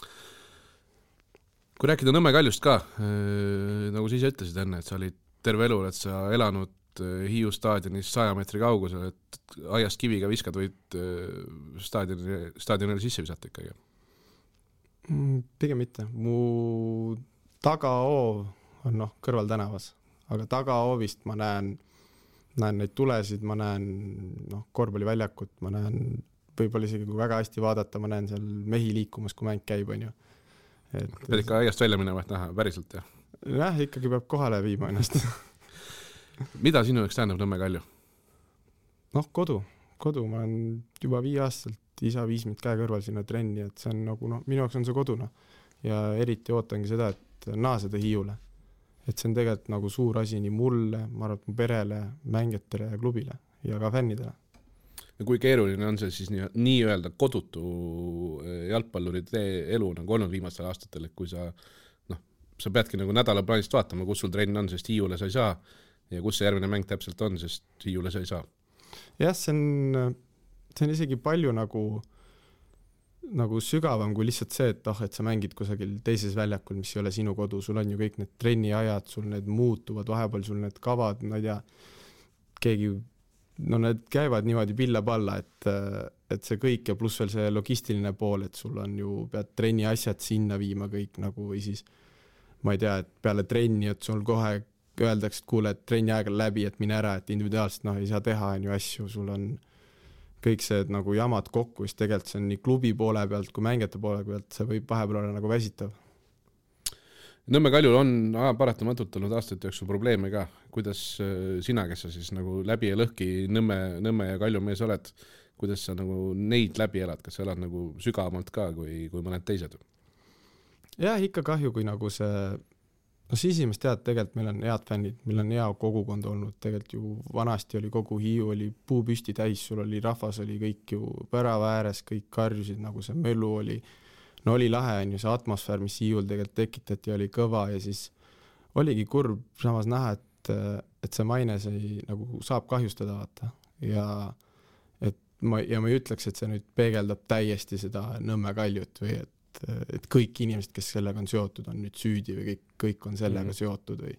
Kui rääkida Nõmme Kaljust ka, äh, nagu sa ise ütlesid enne, et sa olid terve elu, et sa elanud Hiiu staadionis saja meetri kaugusel, et aiast kiviga viskad võid staadioni, staadionile sisse visata ikkagi? Pigem mitte. Mu tagaoov on noh, kõrval tänavas, aga tagaoovist ma näen näen neid tulesid, ma näen noh, korvpalliväljakut, ma näen võib-olla isegi kui väga hästi vaadata, ma näen seal mehi liikumas, kui mäng käib, on ju. Et, pead ikka aiast välja minema, et näha, päriselt, jah? Jah, ikkagi peab kohale viima ennast. Mida sinu jaoks tähendab Nõmme Kalju? Noh, kodu. Kodu, ma olen juba viie aastalt isa viis mind käe kõrval sinna trenni, et see on nagu, noh, minu jaoks on see koduna. Ja eriti ootangi seda, et naaseda Hiiule. Et see on tegelikult nagu suur asi nii mulle, ma arvan, mu perele, mängijatele ja klubile ja ka fännidele. kui keeruline on see siis nii, nii-öelda kodutu jalgpalluri tee elu nagu olnud viimastel aastatel, et kui sa noh, sa peadki nagu nädala plaanist vaatama, kus sul trenn on, sest Hiiule sa ei saa ja kus see järgmine mäng täpselt on, sest Hiiule sa ei saa. Jah, see on, see on isegi palju nagu nagu sügavam kui lihtsalt see, et ah, et sa mängid kusagil teises väljakul, mis ei ole sinu kodu, sul on ju kõik need trenniajad, sul need muutuvad, vahepeal sul need kavad, ma ei tea, keegi, no need käivad niimoodi pilla-palla, et, et see kõik ja pluss veel see logistiline pool, et sul on ju, pead trenni asjad sinna viima kõik nagu või siis, ma ei tea, et peale trenni, et sul kohe öeldakse, et kuule, et trenni aeg on läbi, et mine ära, et individuaalselt noh, ei saa teha on ju asju, sul on kõik see nagu jamad kokku, siis tegelikult see on nii klubi poole pealt kui mängijate poole pealt, see võib vahepeal olla nagu väsitav. Nõmme Kaljul on ah, paratamatult olnud aastate jooksul probleeme ka. Kuidas sina, kes sa siis nagu läbi ja lõhki Nõmme, Nõmme ja Kalju mees oled, kuidas sa nagu neid läbi elad, kas sa elad nagu sügavamalt ka kui, kui mõned teised? Jah, ikka kahju, kui nagu see no siis esimest tead, tegelikult meil on head fännid, meil on hea kogukond olnud, tegelikult ju vanasti oli kogu Hiiu, oli puu püsti täis, sul oli rahvas, oli kõik ju värava ääres, kõik karjusid, nagu see möllu oli, no oli lahe, on ju see atmosfäär, mis Hiiul tegelikult tekitati, oli kõva ja siis oligi kurb samas näha, et, et see maine sai, nagu saab kahjustada vaata ja et ma, ja ma ei ütleks, et see nüüd peegeldab täiesti seda Nõmme Kaljut või et et kõik inimesed, kes sellega on seotud, on nüüd süüdi või kõik, kõik on sellega mm. seotud või.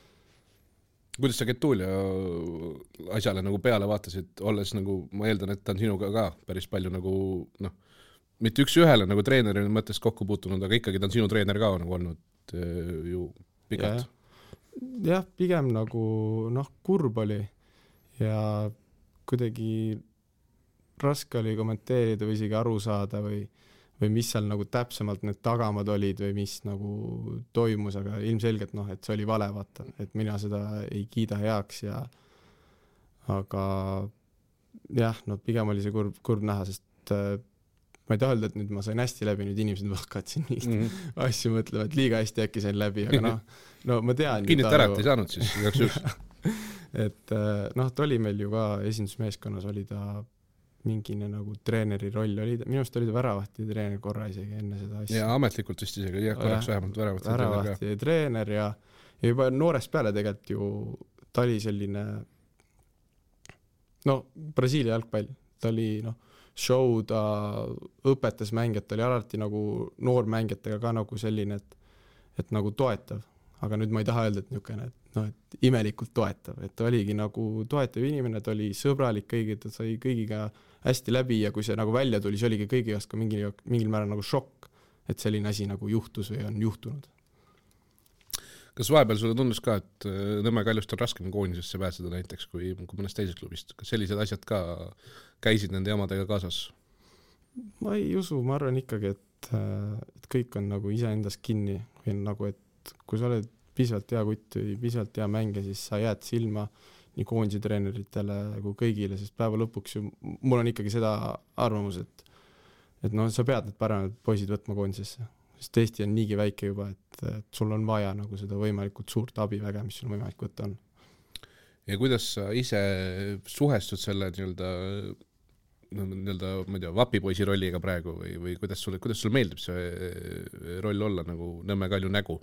Kuidas sa Getulia asjale nagu peale vaatasid, olles nagu, ma eeldan, et ta on sinuga ka päris palju nagu, noh, mitte üks ühele nagu treeneri mõttes kokku puutunud, aga ikkagi ta on sinu treener ka nagu olnud ju pikalt. Jah, ja, pigem nagu, noh, kurb oli ja kuidagi raske oli kommenteerida või isegi aru saada või või mis seal nagu täpsemalt need tagamad olid või mis nagu toimus, aga ilmselgelt noh, et see oli vale vaata, et mina seda ei kiida heaks ja aga jah, no pigem oli see kurb, kurb näha, sest äh, ma ei taha öelda, et nüüd ma sain hästi läbi, nüüd inimesed hakkavad siin nii mm -hmm. asju mõtlema, et liiga hästi äkki sain läbi, aga noh, no ma tean kinnit ära, et ei saanud siis igaks üks et noh, ta oli meil ju ka esindusmeeskonnas, oli ta mingine nagu treeneri roll oli, minu arust oli ta väravahti treener korra isegi enne seda asja. Ja ametlikult vist isegi, jah, korraks vähemalt väravahti, väravahti treener ja, ja juba noorest peale tegelikult ju ta oli selline no, Brasiilia jalgpall, ta oli noh, show, ta õpetas mängijat, ta oli alati nagu noormängijatega ka nagu selline, et, et nagu toetav, aga nüüd ma ei taha öelda, et niisugune, et noh, et imelikult toetav, et ta oligi nagu toetav inimene, ta oli sõbralik kõigi, ta sai kõigiga hästi läbi ja kui see nagu välja tuli, see oligi kõigi jaoks ka mingil, mingil määral nagu šokk, et selline asi nagu juhtus või on juhtunud. Kas vahepeal sulle tundus ka, et Nõmme Kaljust on raskem koondisesse pääseda näiteks kui, kui mõnest teisest klubist? Kas sellised asjad ka käisid nende jamadega kaasas? Ma ei usu, ma arvan ikkagi, et, et kõik on nagu iseendas kinni või nagu, et kui sa oled piisavalt hea kutt või piisavalt hea mängija, siis sa jääd silma nii koondise treeneritele kui kõigile, sest päeva lõpuks ju, mul on ikkagi seda arvamus, et, et no sa pead need paremad poisid võtma koondisesse, sest Eesti on niigi väike juba, et, et sul on vaja nagu seda võimalikult suurt abiväge, mis sul võimalik võtta on. Ja kuidas sa ise suhestud selle nii-öelda, nii-öelda, ma ei tea, vapipoisi rolliga praegu või, või kuidas sulle, kuidas sulle meeldib see roll olla nagu Nõmme Kalju nägu?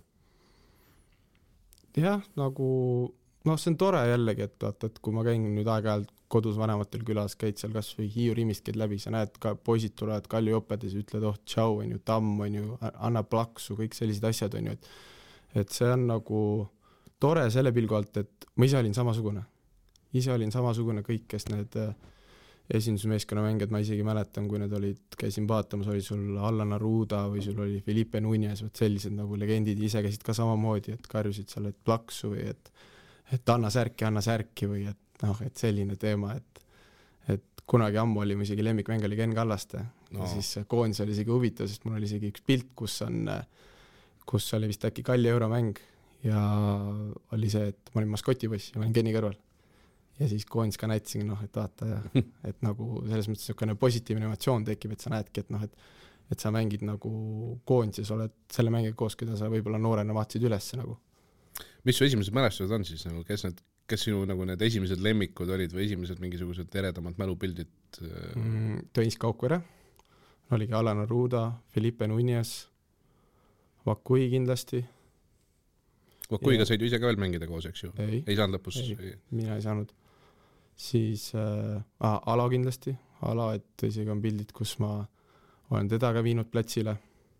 Jah, nagu, noh, see on tore jällegi, et, et, et kui ma käin nüüd aeg-ajalt kodus vanematel külas, käid seal kas või Hiiu Rimist käid läbi, sa näed ka poisid tulevad Kalju õppedes ja ütled, oh, tšau, on ju, tamm, on ju, anna plaksu, kõik sellised asjad on ju, et, et see on nagu tore selle pilgu alt, et ma ise olin samasugune. Ise olin samasugune kõik, kes need esindusmeeskonna mängijad, ma isegi mäletan, kui need olid, käisin vaatamas, oli sul Allan Aruda või sul oli Felipe Núñez, võt sellised nagu legendid, ise käisid ka samamoodi, et karjusid seal, et plaksu või et, et anna särki, anna särki või et noh, et selline teema, et, et kunagi ammu oli mu isegi lemmikmäng oli Ken Kallaste no. Ja siis koondis oli isegi huvitav, sest mul oli isegi üks pilt, kus on, kus oli vist äkki Kalli euromäng ja oli see, et ma olin maskotipoiss ja ma olin Keni kõrval. Ja siis koondis ka näitasin, noh, et vaata ja, et nagu selles mõttes niisugune positiivne emotsioon tekib, et sa näedki, et noh, et, et sa mängid nagu koondises, oled selle mängiga koos, keda sa võib-olla noorena vaatasid üles nagu. Mis su esimesed mälestused on siis, nagu, kes need kes sinu nagu need esimesed lemmikud olid või esimesed mingisugused eredamad mälupildid? mm,? Tõnis Kaukvere, oligi Alan Aruda, Felipe Núñez, Vakui kindlasti. Vakuiga said ju ise ka veel mängida koos, eks ju? Ei, ei saanud lõpus? Ei, mina ei saanud. Siis äh, ah, Ala kindlasti, Ala, et isegi on pildid, kus ma olen teda ka viinud platsile.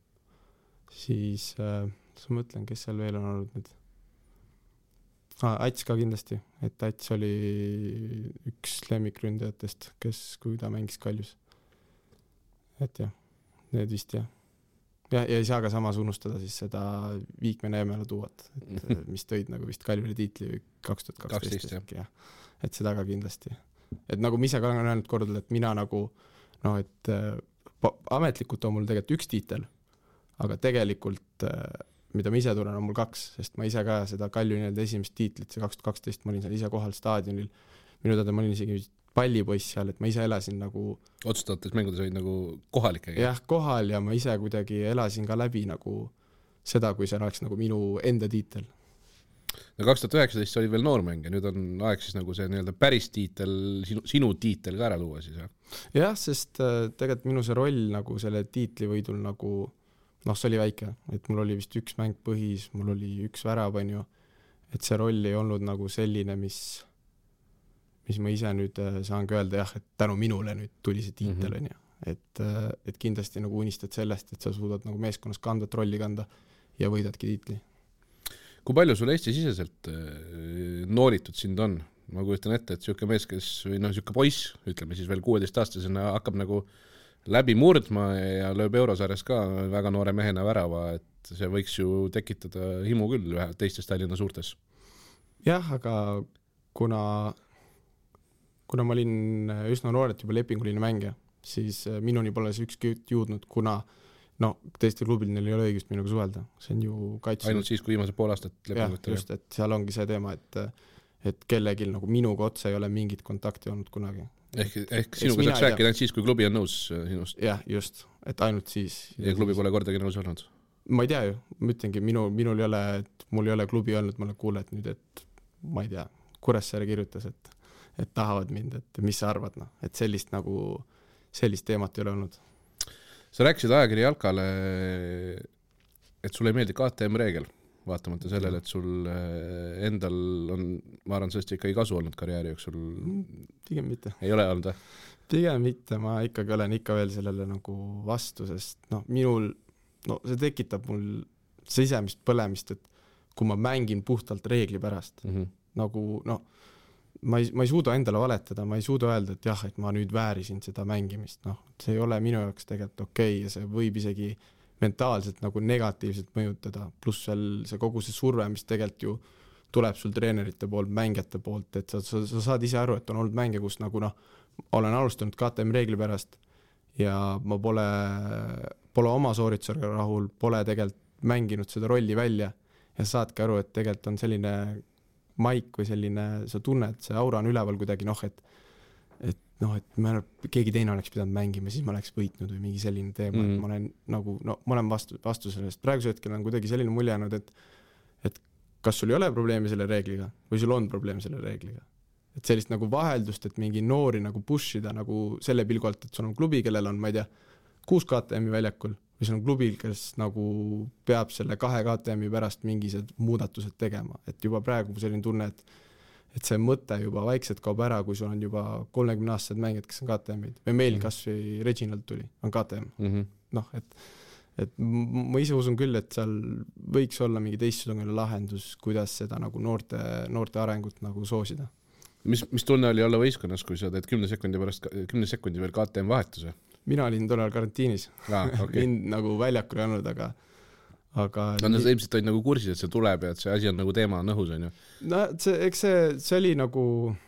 Siis äh, sa mõtlen, kes seal veel on olnud nüüd? Ah, Ats ka kindlasti, et Ats oli üks lemmikründajatest, kes, kui ta mängis Kaljus. Et jah, need vist jah. Ja, ja ei saa ka samas unustada siis seda Viikme Neemela tuuat, et, mis tõid nagu vist Kaljuli tiitli kaks tuhat kaksteist. Ja. Et seda ka kindlasti. Et nagu ma ise ka olen öelnud kordadel, et mina nagu, no et äh, ametlikult on mul tegelikult üks tiitel, aga tegelikult, äh, mida ma ise tunnen, on mul kaks, sest ma ise ka seda Kaljuni esimest tiitlit, see kaks tuhat kaksteist, ma olin seal ise kohal staadionil, minu teada ma olin isegi pallipoiss seal, et ma ise elasin nagu otsustavates mängudes olid nagu kohalik äge. Jah, kohal ja ma ise kuidagi elasin ka läbi nagu seda, kui see oleks nagu minu enda tiitel. No kaks tuhat üheksateist oli veel noormäng ja nüüd on aeg siis nagu see nii-öelda päris tiitel, sinu, sinu tiitel ka ära tuua siis, jah? Jah, sest äh, tegelikult minu see roll nagu selle tiitlivõidul nagu, noh, see oli väike, et mul oli vist üks mäng põhis, mul oli üks värav, on ju, et see roll ei olnud nagu selline, mis mis ma ise nüüd saan ka öelda, jah, et tänu minule nüüd tuli see tiitel, mm-hmm. on ju. Et, et kindlasti nagu unistad sellest, et sa suudad nagu meeskonnas kanda, trolli kanda ja võidadki tiitli. Kui palju sul Eesti-siseselt nooritud sind on? Ma kujutan ette, et siuke mees, kes, või noh, siuke poiss, ütleme siis veel kuueteistaastasena, hakkab nagu läbi murdma ja lööb Eurosarjas ka väga noore mehena värava, et see võiks ju tekitada himu küll ühe teistes Tallinna suurtes. Jah, aga kuna kuna ma olin üsna nooret juba lepinguline mängija, siis minuni pole see ükski jõudnud, kuna no, teiste klubil neil ei ole õigust minuga suhelda. See on ju kaitse. Ainult siis, kui viimase pool aastat lepingut. Jah, just, et seal ongi see teema, et, et kellegil nagu minuga otse ei ole mingit kontakti olnud kunagi. Ehk, ehk sinuga saaks rääkida ainult siis, kui klubi on nõus sinust? Jah, just, et ainult siis. Ja klubi pole kordagi nõus olnud? Ma ei tea ju, ma ütlengi, minu, minul ei ole, et mul ei ole klubi olnud, ma olen kuule, et nüüd, et ma ei tea, Kuressaare kirjutas, et et tahavad mind, et mis sa arvad, no? Et sellist nagu, sellist teemat ei ole olnud. Sa rääkisid ajakiri Jalkale, et sulle ei meeldi K T M reegel, vaatamata sellele, et sul endal on, ma arvan, sellest ikka ei kasu olnud karjääri jooksul. Pigem mitte. Ei ole olnud, eh? Pigem mitte, ma ikkagi olen ikka veel sellele nagu vastu, sest noh, minul, no see tekitab mul sisemist põlemist, et kui ma mängin puhtalt reegli pärast, mm-hmm. nagu noh, Ma ei, ma ei suuda endale valetada, ma ei suuda öelda, et jah, et ma nüüd väärisin seda mängimist, noh, see ei ole minu jaoks tegelikult okei ja see võib isegi mentaalselt nagu negatiivselt mõjutada, pluss veel see kogu see surve, mis tegelikult ju tuleb sul treenerite poolt, mängijate poolt, et sa, sa, sa saad ise aru, et on olnud mänge, kus nagu noh, olen alustanud K T M reegli pärast ja ma pole, pole oma sooritusega rahul, pole tegelikult mänginud seda rolli välja ja saadki aru, et tegelikult on selline maik või selline, sa tunned, see aura on üleval kuidagi, noh, et et noh, et ma, keegi teine oleks pidanud mängima, siis ma oleks võitnud või mingi selline teema, mm. et ma olen nagu, no ma olen vastu, vastu sellest. Praeguse hetkel on kuidagi selline mulje jäänud, et et kas sul ei ole probleemi selle reegliga või sul on probleem selle reegliga. Et sellist nagu vaheldust, et mingi noori nagu pushida nagu selle pilgu alt, et sul on klubi, kellel on, ma ei tea, kuus K T M-i väljakul või sul on klubil, kes nagu peab selle kahe K T M-i pärast mingised muudatused tegema. Et juba praegu selline tunne, et, et see mõte juba vaikselt kaob ära, kui sul on juba kolmekümne aastased mängijad, kes on K T M-id. Või meil kas või Reginald tuli, on K T M. Mm-hmm. Noh, et, et ma ise usun küll, et seal võiks olla mingi teistsugune lahendus, kuidas seda nagu noorte, noorte arengut nagu soosida. Mis, mis tunne oli olla võistkonnas, kui sa teed kümne sekundi pärast, kümne sekundi veel K T M vahetuse? Mina olin tollal karantiinis. Ah, okay. Mind nagu väljakul ei olnud, aga... aga no, no ilmselt olid nagu kursis, et see tuleb ja et see asi on nagu teema on õhus, on ju? No see, eks see, see oli nagu...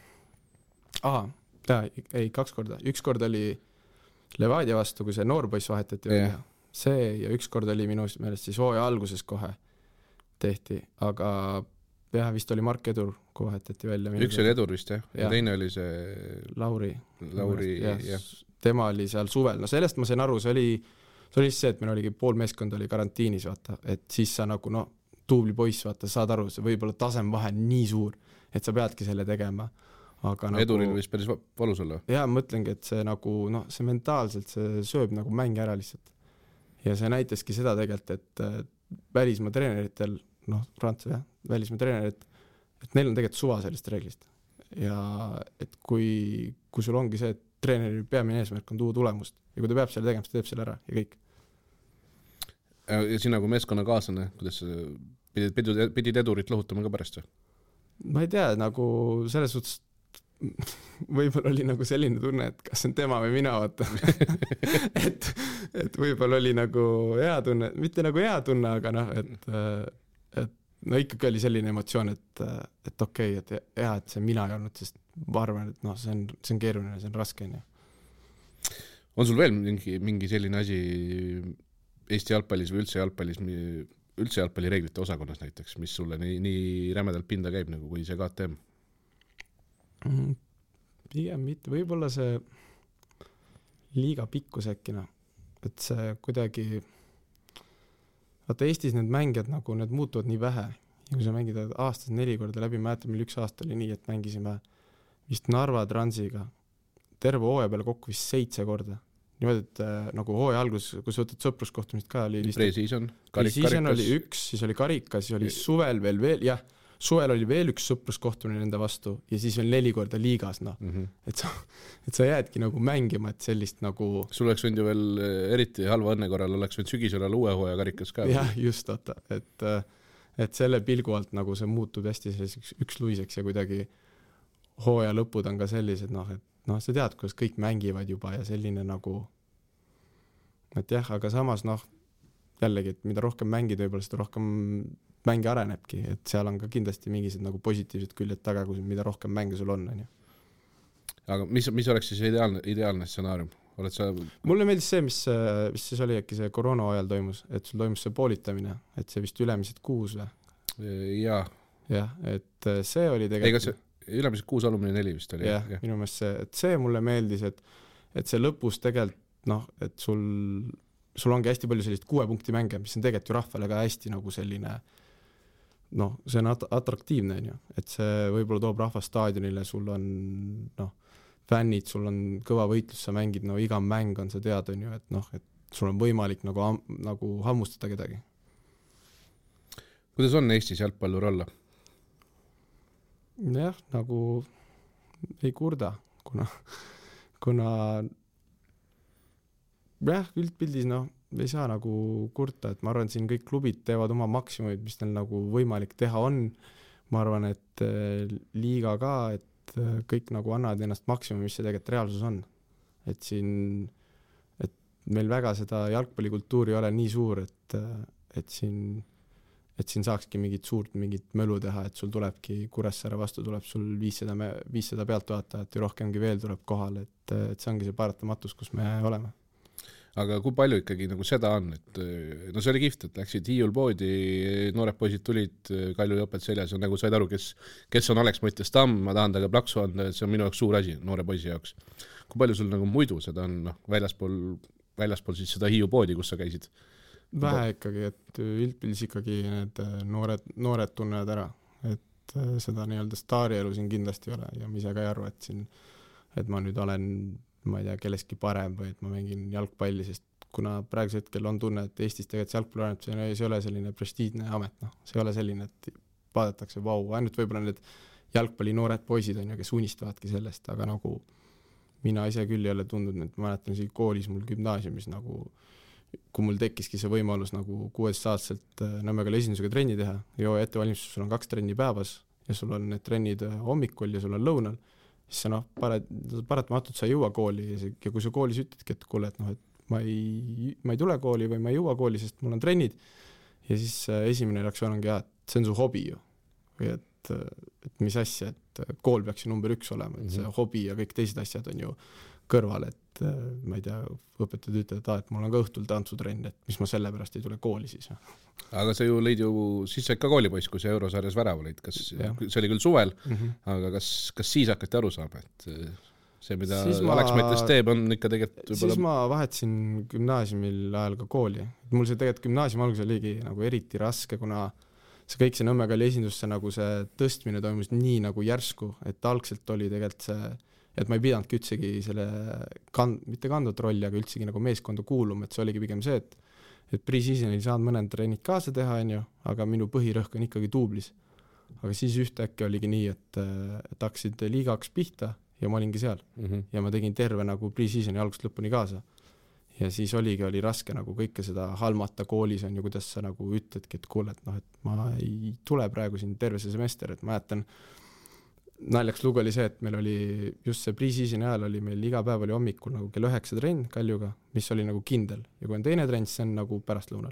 Aha, jah, ei, kaks korda. Üks kord oli Levadia vastu, kui see noorpoiss vahetati. Yeah. See ja üks kord oli minu meelest siis hooaja alguses kohe tehti, aga jah, vist oli Mark Edur, kui vahetati välja. Üks oli Edur vist, jah? Ja, ja teine oli see... Lauri. Lauri, jah. Ja. Tema oli seal suvel, no sellest ma sain aru, see oli, see oli see, et meil oligi pool meeskond oli karantiinis, vaata, et siis sa nagu, no, tuubli poiss, vaata, saad aru, see võib olla tasemvahe nii suur, et sa peadki selle tegema. Aga nagu, eduril võis päris valus olla. Jaa, mõtlengi, et see nagu, noh, see mentaalselt, see sööb nagu mängi ära lihtsalt. Ja see näitaski seda tegelikult, et välismaa treeneritel, noh, Prantsa, jah, välismaa treenerid, et neil on tegelikult suva sellest reeglist. Ja et kui, kui sul ongi see, et treeneri peamine eesmärk on tuua tulemust ja kui ta peab selle tegema, siis ta teeb selle ära ja kõik. Ja sina kui meeskonna kaaslane, kuidas pidid, pidid, pidid edurit lohutama ka pärast või? Ma ei tea, nagu selles suhtes võib-olla oli nagu selline tunne, et kas on tema või mina, vaata. et, et võib-olla oli nagu hea tunne, mitte nagu hea tunne, aga noh, et, et no ikkagi oli selline emotsioon, et, et okei, okay, et hea, et see mina ei olnud, sest ma arvan, et noh, see on, see on keeruline, see on raske. Ja. On sul veel mingi, mingi selline asi Eesti jalgpallis või üldse jalgpallis, üldse jalgpallireeglite osakonnas näiteks, mis sulle nii, nii rämedalt pinda käib nagu kui see K T M? Pigem mitte, võib-olla see liiga pikkus äkkina, et see kuidagi vaata Eestis need mängijad nagu need muutuvad nii vähe ja kui sa mängid aastas neli korda läbi, mäletan meil üks aasta oli nii, et mängisime vist Narva Transiga terve hooaja peale kokku vist seitse korda niimoodi, et äh, nagu hooaja algus, kui sa võtad sõpruskohtumist ka oli vist pre-season, karik, pre-season oli üks, siis oli karikas, siis oli suvel veel veel, jah suvel oli veel üks sõpruskohtumine nende vastu ja siis veel neli korda liigas, noh. Mm -hmm. et, sa, et sa jäädki nagu mängima, et sellist nagu... Sul oleks võinud ju veel eriti halva õnne korral, oleks võinud sügisel olla uue hooaja karikas ka. Jah, just, oota, et, et selle pilgu alt nagu see muutub hästi selliseks üksluiseks ja kuidagi hooaja lõpud on ka sellised, noh, et noh, sa tead, kuidas kõik mängivad juba ja selline nagu... Et jah, aga samas, noh, jällegi, et mida rohkem mängid, võib-olla seda rohkem... mänge arenebki, et seal on ka kindlasti mingised nagu positiivsed küljed taga, kui mida rohkem mänge sul on, on ju. Aga mis, mis oleks siis ideaalne, ideaalne stsenaarium? Oled sa... Mulle meeldis see, mis, mis siis oli äkki see koroona ajal toimus, et sul toimus see poolitamine, et see vist ülemised kuus või? Jaa. Jah, et see oli tegelikult... Ega see ülemised kuus alumine neli vist oli? Jah, ja. Minu meelest see, et see mulle meeldis, et, et see lõpus tegelikult, noh, et sul, sul ongi hästi palju sellist kuue punkti mänge, mis on tegelikult ju rahvale ka hästi nagu selline noh, see on at- atraktiivne, on ju, et see võib-olla toob rahva staadionile, sul on noh, fännid, sul on kõva võitlus, sa mängid, no iga mäng on, sa tead, on ju, et noh, et sul on võimalik nagu, am- nagu hammustada kedagi. Kuidas on Eestis jalgpallur olla? Jah, nagu ei kurda, kuna, kuna jah, üldpildis, noh, ei saa nagu kurta, et ma arvan, et siin kõik klubid teevad oma maksimumid, mis neil nagu võimalik teha on. Ma arvan, et liiga ka, et kõik nagu annavad ennast maksimum, mis see tegelikult reaalsus on. Et siin, et meil väga seda jalgpallikultuuri ei ole nii suur, et, et siin, et siin saakski mingit suurt, mingit mölu teha, et sul tulebki Kuressaare vastu, tuleb sul viissada, viissada pealt vaatajat ja rohkemgi veel tuleb kohal, et, et see ongi see paratamatus, kus me oleme. Aga kui palju ikkagi nagu seda on, et no see oli kihvt, et läksid Hiiul poodi, noored poisid tulid, Kalju jõped seljas ja nagu said aru, kes, kes on Alex Mattias Tamm, ma tahan taga plaksu anda, et see on minu jaoks suur asi, noore poisi jaoks. Kui palju sul nagu muidu seda on, noh, väljaspool, väljaspool siis seda Hiiu poodi, kus sa käisid? Vähe ikkagi, et üldpildis ikkagi need noored, noored tunnevad ära, et seda nii-öelda staarielu siin kindlasti ei ole ja ma ise ka ei arva, et siin, et ma nüüd olen ma ei tea, kelleski parem või et ma mängin jalgpalli, sest kuna praegusel hetkel on tunne, et Eestis tegelikult jalgpalli areneb, see ei ole selline prestiidne amet, noh, see ei ole selline, et vaadatakse, vau, ainult võib-olla need jalgpalli noored poisid on ju, kes unistavadki sellest, aga nagu mina ise küll ei ole tundnud, et ma mäletan isegi koolis mul gümnaasiumis nagu, kui mul tekkiski see võimalus nagu kuueteist-aastaselt Nõmmekale esindusega trenni teha, joo ettevalmistus, sul on kaks trenni päevas ja sul on need trennid hommikul ja sul on lõunal, siis sa noh, paratamatult sa ei jõua kooli ja, see, ja kui sa koolis ütledki, et kuule, et noh, et ma ei, ma ei tule kooli või ma ei jõua kooli, sest mul on trennid ja siis esimene reaktsioon ongi, jah, et see on su hobi ju või et, et mis asja, et kool peaks ju number üks olema, et see hobi ja kõik teised asjad on ju kõrval, et ma ei tea, õpetajad ütlevad, et mul on ka õhtul tantsutrenn, et mis ma selle pärast ei tule kooli siis. Aga sa ju lõid ju sisse ka koolipoiss, kui see eurosarjas värava lõid, kas ja. See oli küll suvel, mm -hmm. aga kas, kas siis hakati aru saama, et see, mida ma, Alex Mattias teeb, on ikka tegelikult siis võibolla... ma vahetasin gümnaasiumil ajal ka kooli. Mul see tegelikult gümnaasium algus oligi nagu eriti raske, kuna see kõik see Nõmme Kalju esindusse nagu see tõstmine toimus nii nagu järsku, et algselt oli tegelikult see, et ma ei pidanud üldssegi selle kand-, mitte kandvat rolli, aga üldsegi nagu meeskonda kuuluma, et see oligi pigem see, et et pre-season ei saanud mõned trennid kaasa teha, on ju, aga minu põhirõhk on ikkagi duublis. Aga siis ühtäkki oligi nii, et, et hakkasid liigaks pihta ja ma olingi seal. Mm -hmm. Ja ma tegin terve nagu pre-seasoni algust lõpuni kaasa. Ja siis oligi, oli raske nagu kõike seda halmata koolis, on ju, kuidas sa nagu ütledki, et kuule, et noh, et ma ei tule praegu siin terve see semester, et ma jätan naljaks lugu oli see, et meil oli just see pre-seasoni ajal oli meil iga päev oli hommikul nagu kell üheksa trenn Kaljuga, mis oli nagu kindel ja kui on teine trenn, siis on nagu pärastlõunal.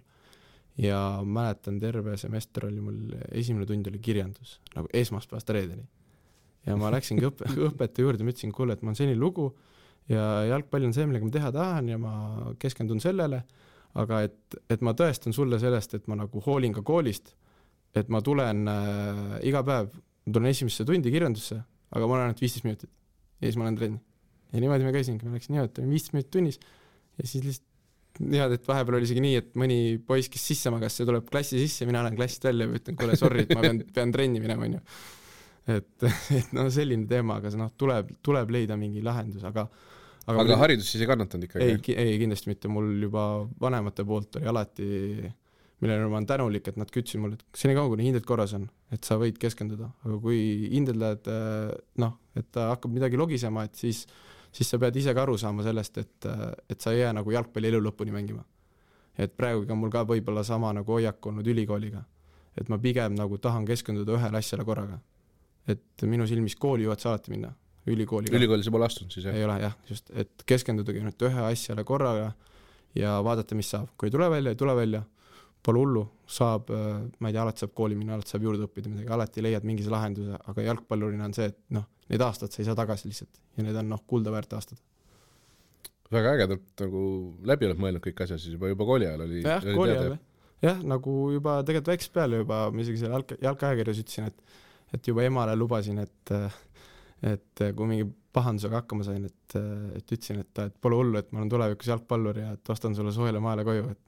Ja mäletan, terve semester oli mul esimene tund oli kirjandus, nagu esmaspäevast reedeni. Ja ma läksin õp- õpetaja juurde, ma ütlesin, kuule, et ma on selline lugu ja jalgpall on see, millega ma teha tahan ja ma keskendun sellele, aga et, et ma tõestan sulle sellest, et ma nagu hoolin ka koolist, et ma tulen äh, iga päev ma tulen esimesse tundi kirjandusse, aga ma olen ainult viisteist minutit ja siis ma olen trenni. Ja niimoodi me käisingi, ma läksin niimoodi, viisteist minutit tunnis ja siis lihtsalt niimoodi, et vahepeal oli isegi nii, et mõni poiss, kes sisse magas, see tuleb klassi sisse, mina olen klassist välja ja ütlen, kuule, sorry, et ma pean, pean trenni minema, on ju. Et, et no selline teema, aga no, tuleb, tuleb leida mingi lahendus, aga aga, aga haridus siis ei kannatanud ikkagi? Ei, ei, kindlasti mitte, mul juba vanemate poolt oli alati millele ma olen tänulik, et nad kütsid mulle, et seni kaugu nii hinded korras on, et sa võid keskenduda, aga kui hinded lähed, noh, et ta hakkab midagi logisema, et siis, siis sa pead ise ka aru saama sellest, et, et sa ei jää nagu jalgpalli elu lõpuni mängima. Et praegu on mul ka võib-olla sama nagu hoiak olnud ülikooliga, et ma pigem nagu tahan keskenduda ühele asjale korraga. Et minu silmis kooli jõuad sa alati minna, ülikooli. Ülikooli sa pole astunud siis, jah? Ei ole, jah, just, et keskendudagi nüüd ühe asjale korraga ja vaadata, mis saab. Kui ei tule välja, ei tule välja, pole hullu, saab, ma ei tea, alati saab kooli minna, alati saab juurde õppida midagi, alati leiad mingise lahenduse, aga jalgpallurina on see, et noh, need aastad sa ei saa tagasi lihtsalt ja need on noh, kulda väärt aastad. Väga ägedalt nagu läbi oled mõelnud kõik asja, siis juba, juba kooli ajal oli jah, kooli ajal, jah, nagu juba tegelikult väikest peale juba, ma isegi selle jalgkajakirjas ütlesin, et, et juba emale lubasin, et, et kui mingi pahandusega hakkama sain, et, et ütlesin, et, et pole hullu, et ma olen tulevikus jalgpallur ja et ostan sulle soojale maale koju, et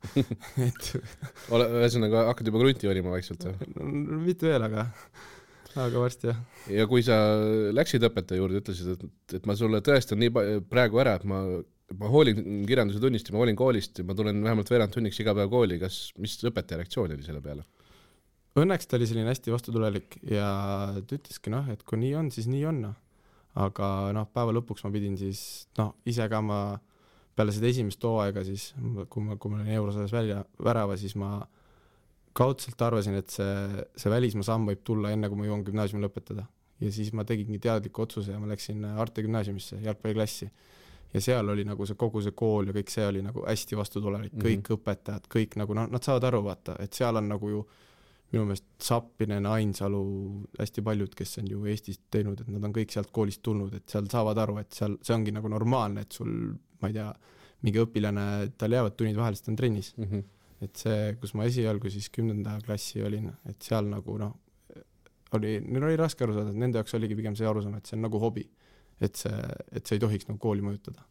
et ole, ühesõnaga hakkad juba krunti valima vaikselt no, mitte veel, aga aga varsti jah. Ja kui sa läksid õpetaja juurde, ütlesid, et, et ma sulle tõestan nii praegu ära, et ma, ma hoolin kirjanduse tunnist ja ma hoolin koolist ja ma tulen vähemalt veerand tunniks iga päev kooli, kas, mis õpetaja reaktsioon oli selle peale? Õnneks ta oli selline hästi vastutulelik ja ta ütleski noh, et kui nii on, siis nii on. Aga noh, päeva lõpuks ma pidin siis, noh, ise ka ma peale seda esimest hooaega siis, kui ma, kui ma olin Eurosarjas välja värava, siis ma kaudselt arvasin, et see, see välismaa samm võib tulla enne, kui ma jõuan gümnaasiumi lõpetada. Ja siis ma tegingi teadliku otsuse ja ma läksin Arte gümnaasiumisse, jalgpalliklassi. Ja seal oli nagu see kogu see kool ja kõik see oli nagu hästi vastutulelik, kõik mm-hmm. õpetajad, kõik nagu, no, nad saavad aru vaata, et seal on nagu ju minu meelest Sappinen, Ainsalu, hästi paljud, kes on ju Eestist teinud, et nad on kõik sealt koolist tulnud, et seal saavad aru, et seal, see ongi nagu normaalne, et sul, ma ei tea, mingi õpilane, tal jäävad tunnid vahel, sest on trennis. Mm-hmm. Et see, kus ma esialgu siis kümnenda klassi olin, et seal nagu noh, oli, neil oli raske aru saada, et nende jaoks oligi pigem see arusaam, et see on nagu hobi, et see, et see ei tohiks nagu kooli mõjutada.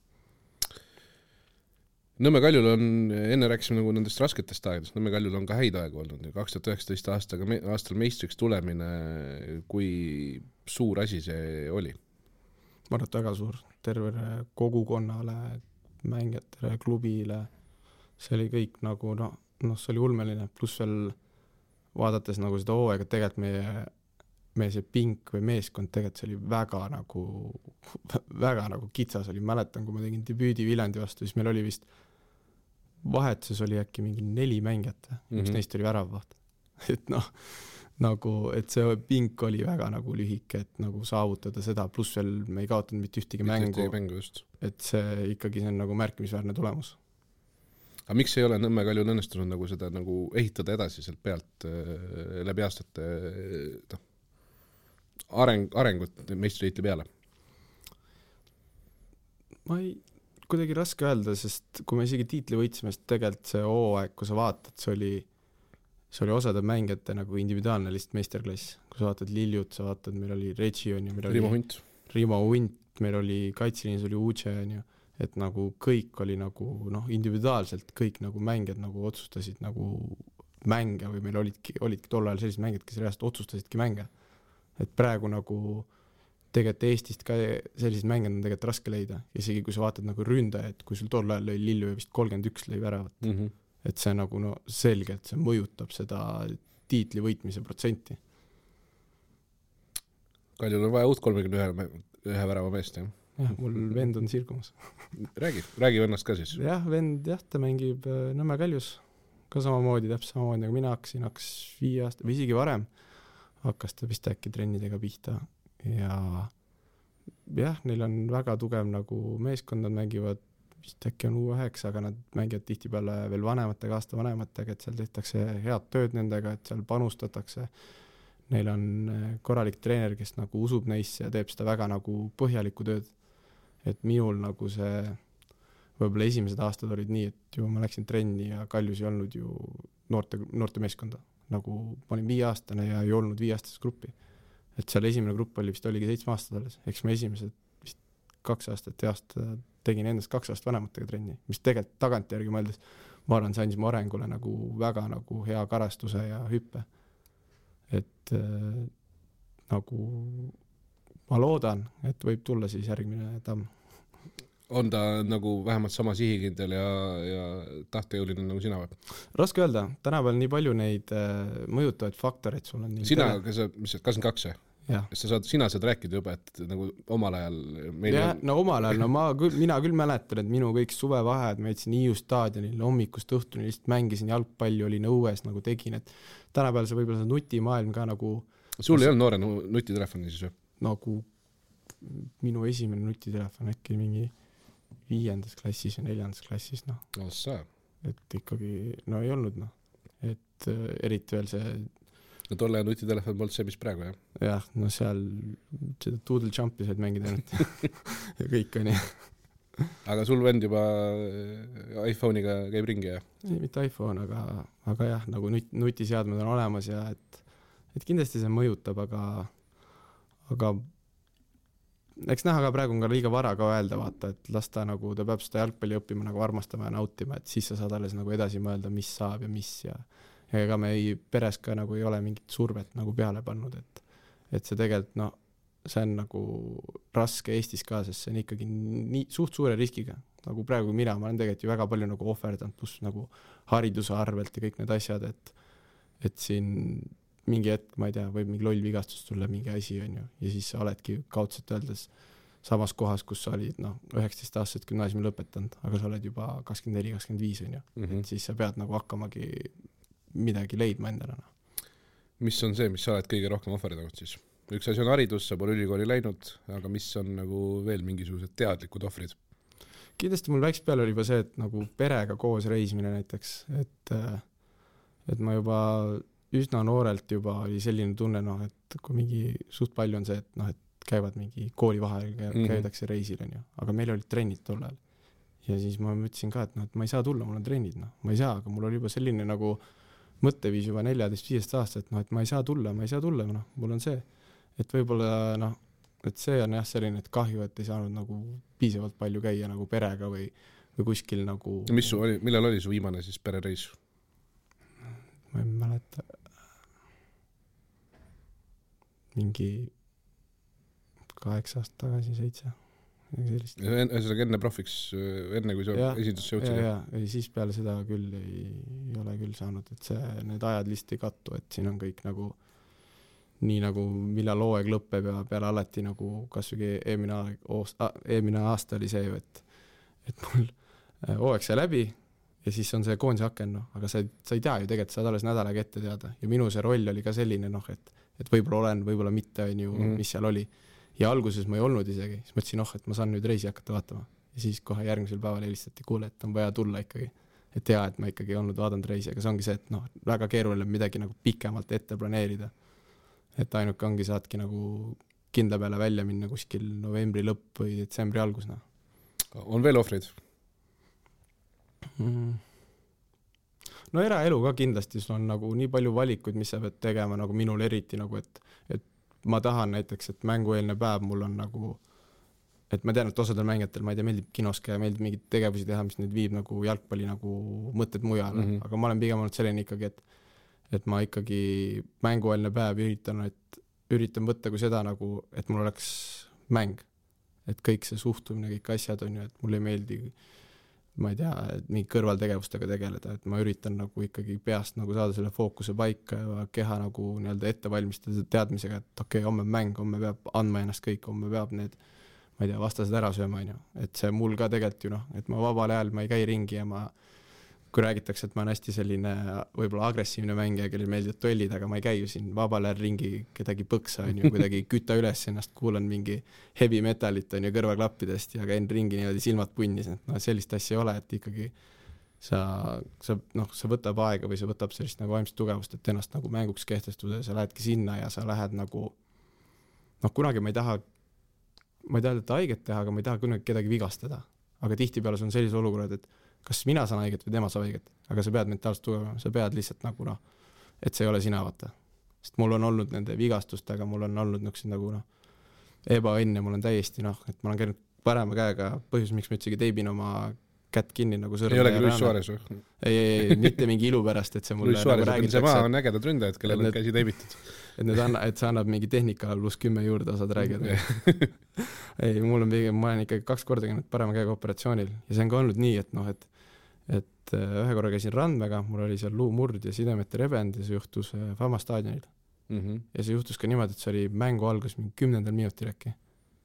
Nõmme Kaljul on, enne rääkisime nagu nendest rasketest aegadest, Nõmme Kaljul on ka häid aega olnud, kaks tuhat üheksateist aastaga, aastal meistriks tulemine, kui suur asi see oli? Ma arvan, et väga suur, tervele kogukonnale, mängijatele, klubile, see oli kõik nagu, noh, no, see oli ulmeline, pluss veel vaadates nagu seda hooaega, tegelikult meie, meie see pink või meeskond, tegelikult see oli väga nagu, väga nagu kitsas oli, mäletan, kui ma tegin debüüdi Viljandi vastu, siis meil oli vist vahetuses oli äkki mingi neli mängijat, mm-hmm. üks neist oli väravvaht. Et noh, nagu, et see pink oli väga nagu lühike, et nagu saavutada seda, pluss veel me ei kaotanud mitte ühtegi mängu, mängu just. Et see ikkagi see on nagu märkimisväärne tulemus. Aga miks ei ole Nõmme Kaljul õnnestunud nagu seda nagu ehitada edasi sealt pealt äh, läbi aastate äh, areng, arengut meistriliitli peale? Ma ei, kuidagi raske öelda, sest kui me isegi tiitli võitsime, sest tegelikult see hooaeg, kui sa vaatad, see oli, see oli osade mängijate nagu individuaalne lihtsalt meisterklass. Kui sa vaatad Liljut, sa vaatad, meil oli Region ja meil oli Rimo Hunt, Rimo Hunt, meil oli kaitseliinis oli Uche ja et nagu kõik oli nagu noh, individuaalselt kõik nagu mängijad nagu otsustasid nagu mänge või meil olidki, olidki tol ajal sellised mängid, kes reaalselt otsustasidki mänge. Et praegu nagu tegelikult Eestist ka sellised mängid on tegelikult raske leida. Isegi kui sa vaatad nagu ründajaid, kui sul tol ajal lõi Lilju vist kolmkümmend üks lõi väravat. Mm -hmm. Et see nagu no selgelt see mõjutab seda tiitli võitmise protsenti. Kaljul on vaja uut kolmekümne ühe värava meest, jah? Jah, mul vend on sirgumas. Räägi, räägi vennast ka siis. Jah, vend, jah, ta mängib Nõmme Kaljus ka samamoodi, täpselt samamoodi nagu mina hakkasin, hakkas viie aasta või isegi varem hakkas ta vist äkki trennidega pihta ja jah, neil on väga tugev nagu meeskond, nad mängivad vist äkki on U üheksa, aga nad mängivad tihtipeale veel vanematega, aasta vanematega, et seal tehtakse head tööd nendega, et seal panustatakse. Neil on korralik treener, kes nagu usub neisse ja teeb seda väga nagu põhjalikku tööd. Et minul nagu see võib-olla esimesed aastad olid nii, et ju ma läksin trenni ja Kaljus ei olnud ju noorte, noorte meeskonda. Nagu ma olin viieaastane ja ei olnud viieaastas gruppi. Et seal esimene grupp oli vist oligi seitsme aastad alles. Eks ma esimesed vist kaks aastat ja aasta tegin endast kaks aastat vanematega trenni, mis tegelikult tagantjärgi mõeldes ma arvan, see andis mu arengule nagu väga nagu hea karastuse ja hüppe. Et äh, nagu ma loodan, et võib tulla siis järgmine tamm. On ta nagu vähemalt sama sihikindel ja, ja tahtejõuline nagu sina või? Raske öelda, tänapäeval nii palju neid äh, mõjutavaid faktoreid sul on. Sina, kes sa, mis kakskümmend kaks või? Ja. Sa saad, sina saad rääkida juba, et nagu omal ajal meil ja, on... no omal ajal, no ma küll, mina küll mäletan, et minu kõik suvevahed ma jätsin Hiiu staadionil hommikust õhtuni, lihtsalt mängisin jalgpalli, olin õues, nagu tegin, et tänapäeval see võib-olla see nutimaailm ka nagu... Sul ei olnud noore nutitelefoni siis või? Nagu minu esimene nutitelefon äkki mingi viiendas klassis ja neljandas klassis, noh. Ossa. Et ikkagi, no ei olnud, noh. Et äh, eriti veel see... No tolle nutitelefon polnud see, mis praegu, jah? Jah, no seal seda Doodle Jumpi said mängida ainult ja kõik on, jah. Aga sul vend juba iPhone'iga käib ringi, jah? Ei, mitte iPhone, aga, aga jah, nagu nut, nutiseadmed on olemas ja et, et kindlasti see mõjutab, aga, aga eks näha ka praegu on ka liiga vara ka öelda, vaata, et las ta nagu, ta peab seda jalgpalli õppima nagu armastama ja nautima, et siis sa saad alles nagu edasi mõelda, mis saab ja mis ja ja ega me ei, peres ka nagu ei ole mingit survet nagu peale pannud, et, et see tegelikult, no, see on nagu raske Eestis ka, sest see on ikkagi nii suht suure riskiga. Nagu praegu mina, ma olen tegelikult ju väga palju nagu ohverdanud, pluss nagu hariduse arvelt ja kõik need asjad, et, et siin mingi hetk, ma ei tea, võib mingi loll vigastus tulla mingi asi, on ju, ja siis sa oledki kaudselt öeldes samas kohas, kus sa olid, noh, üheksateist aastased gümnaasiumi lõpetanud, aga sa oled juba kakskümmend neli kakskümmend viis, on ju. Mm-hmm. Et siis sa pead nagu hakkamagi midagi leidma endale. Mis on see, mis sa oled kõige rohkem ohverdanud siis? Üks asi on haridus, sa pole ülikooli läinud, aga mis on nagu veel mingisugused teadlikud ohvrid? Kindlasti mul väikse peale oli juba see, et nagu perega koos reisimine näiteks, et, et ma juba üsna noorelt juba oli selline tunne, noh, et kui mingi suht palju on see, et, noh, et käivad mingi kooli vahel, käidakse reisil, on ju, aga meil olid trennid tol ajal. Ja siis ma mõtlesin ka, et, noh, et ma ei saa tulla, mul on trennid, noh, ma ei saa, aga mul oli juba selline nagu mõtteviis juba neljateist viisteist aastat, et, noh, et ma ei saa tulla, ma ei saa tulla, noh, mul on see, et võib-olla, noh, et see on jah selline, et kahju, et ei saanud nagu piisavalt palju käia nagu perega või, või kuskil nagu... Mis su oli, millal oli su viimane siis perereis? Ma ei mäleta. Mingi kaheksa aastat tagasi, seitse. Ühesõnaga enne profiks, enne kui sa esindusse jõudsid? Ja, ja, ja siis peale seda küll ei, ei ole küll saanud, et see, need ajad lihtsalt ei kattu, et siin on kõik nagu nii nagu millal hooaeg lõppeb ja peale alati nagu kasvõi eelmine, eelmine aasta oli see ju, et, et mul hooaeg sai läbi ja siis on see koondise aken, no, aga sa, sa ei tea ju tegelikult, saad alles nädalaga ette teada ja minu see roll oli ka selline, noh, et, et võib-olla olen, võib-olla mitte on ju, mm. mis seal oli. Ja alguses ma ei olnud isegi, siis mõtlesin, oh, et ma saan nüüd reisi hakata vaatama. Ja siis kohe järgmisel päeval helistati, kuule, et on vaja tulla ikkagi. Et tea, et ma ikkagi olnud vaadanud reisi, aga see ongi see, et noh, väga keeruline midagi nagu pikemalt ette planeerida. Et ainuke ongi saadki nagu kindla peale välja minna kuskil novembri lõpp või detsembri algus. No, on veel ohvrid? Mm. No eraelu ka kindlasti, sul on nagu nii palju valikuid, mis sa pead tegema nagu minul eriti, nagu et, et ma tahan näiteks, et mängueelne päev mul on nagu, et ma tean, et osadel mängijatel, ma ei tea, meeldib kinoske ja meeldib mingid tegevusi teha, mis neid viib nagu jalgpalli nagu mõtted mujale, mm -hmm. aga ma olen pigem olnud selline ikkagi, et, et ma ikkagi mänguvaline päev üritan, et üritan võtta kui seda nagu, et mul oleks mäng. Et kõik see suhtumine, kõik asjad on ju, et mulle ei meeldi, ma ei tea, et mingi kõrvaltegevustega tegeleda, et ma üritan nagu ikkagi peast nagu saada selle fookuse paika ja keha nagu nii-öelda ette valmistada teadmisega, et okei, okay, homme mäng, homme peab andma ennast kõik, homme peab need, ma ei tea, vastased ära sööma, on ju. Et see mul ka tegelikult ju noh, et ma vabal ajal ma ei käi ringi ja ma kui räägitakse, et ma olen hästi selline võib-olla agressiivne mängija, kellel meeldivad duellid, aga ma ei käi ju siin vabal ajal ringi kedagi põksa, on ju, kuidagi küta üles ennast, kuulan mingi heavy metalit, on ju, kõrvaklappidest ja käin ringi niimoodi silmad punnis, et no sellist asja ei ole, et ikkagi sa, sa, noh, sa võtab aega või sa võtab sellist nagu vaimset tugevust, et ennast nagu mänguks kehtestuda ja sa lähedki sinna ja sa lähed nagu, noh, kunagi ma ei taha, ma ei taha teda haiget teha, aga ma ei taha kunagi kedagi vigastada, aga tihtipeale see on sellised olukorrad, et kas mina saan haiget või tema saab haiget, aga sa pead mentaalselt tugevama, sa pead lihtsalt nagu noh, et see ei ole sina vaata. Sest mul on olnud nende vigastustega, mul on olnud nüksed nagu noh, ebaõnne, mul on täiesti noh, et ma olen käinud parema käega, põhjus, miks ma ütsegi teibin oma kätt kinni nagu sõrm. Ei olegi Luis Suarez või? Ei, ei, mitte mingi ilu pärast, et see mulle Luis Suarez nagu see maa on ägedad ründajad, kellel on käsi teibitud. Et, need anna, et see annab mingi tehnika pluss kümme juurde, osad räägid. Ei, mul on pigem, ma olen ikkagi kaks korda käinud parema käega operatsioonil ja see on ka olnud nii, et noh, et et ühe korra käisin Randmega, mul oli seal luumurd ja sidemete rebend ja see juhtus Fama staadionil. Mm-hmm. Ja see juhtus ka niimoodi, et see oli mängu algas mingi kümnendal minutil äkki.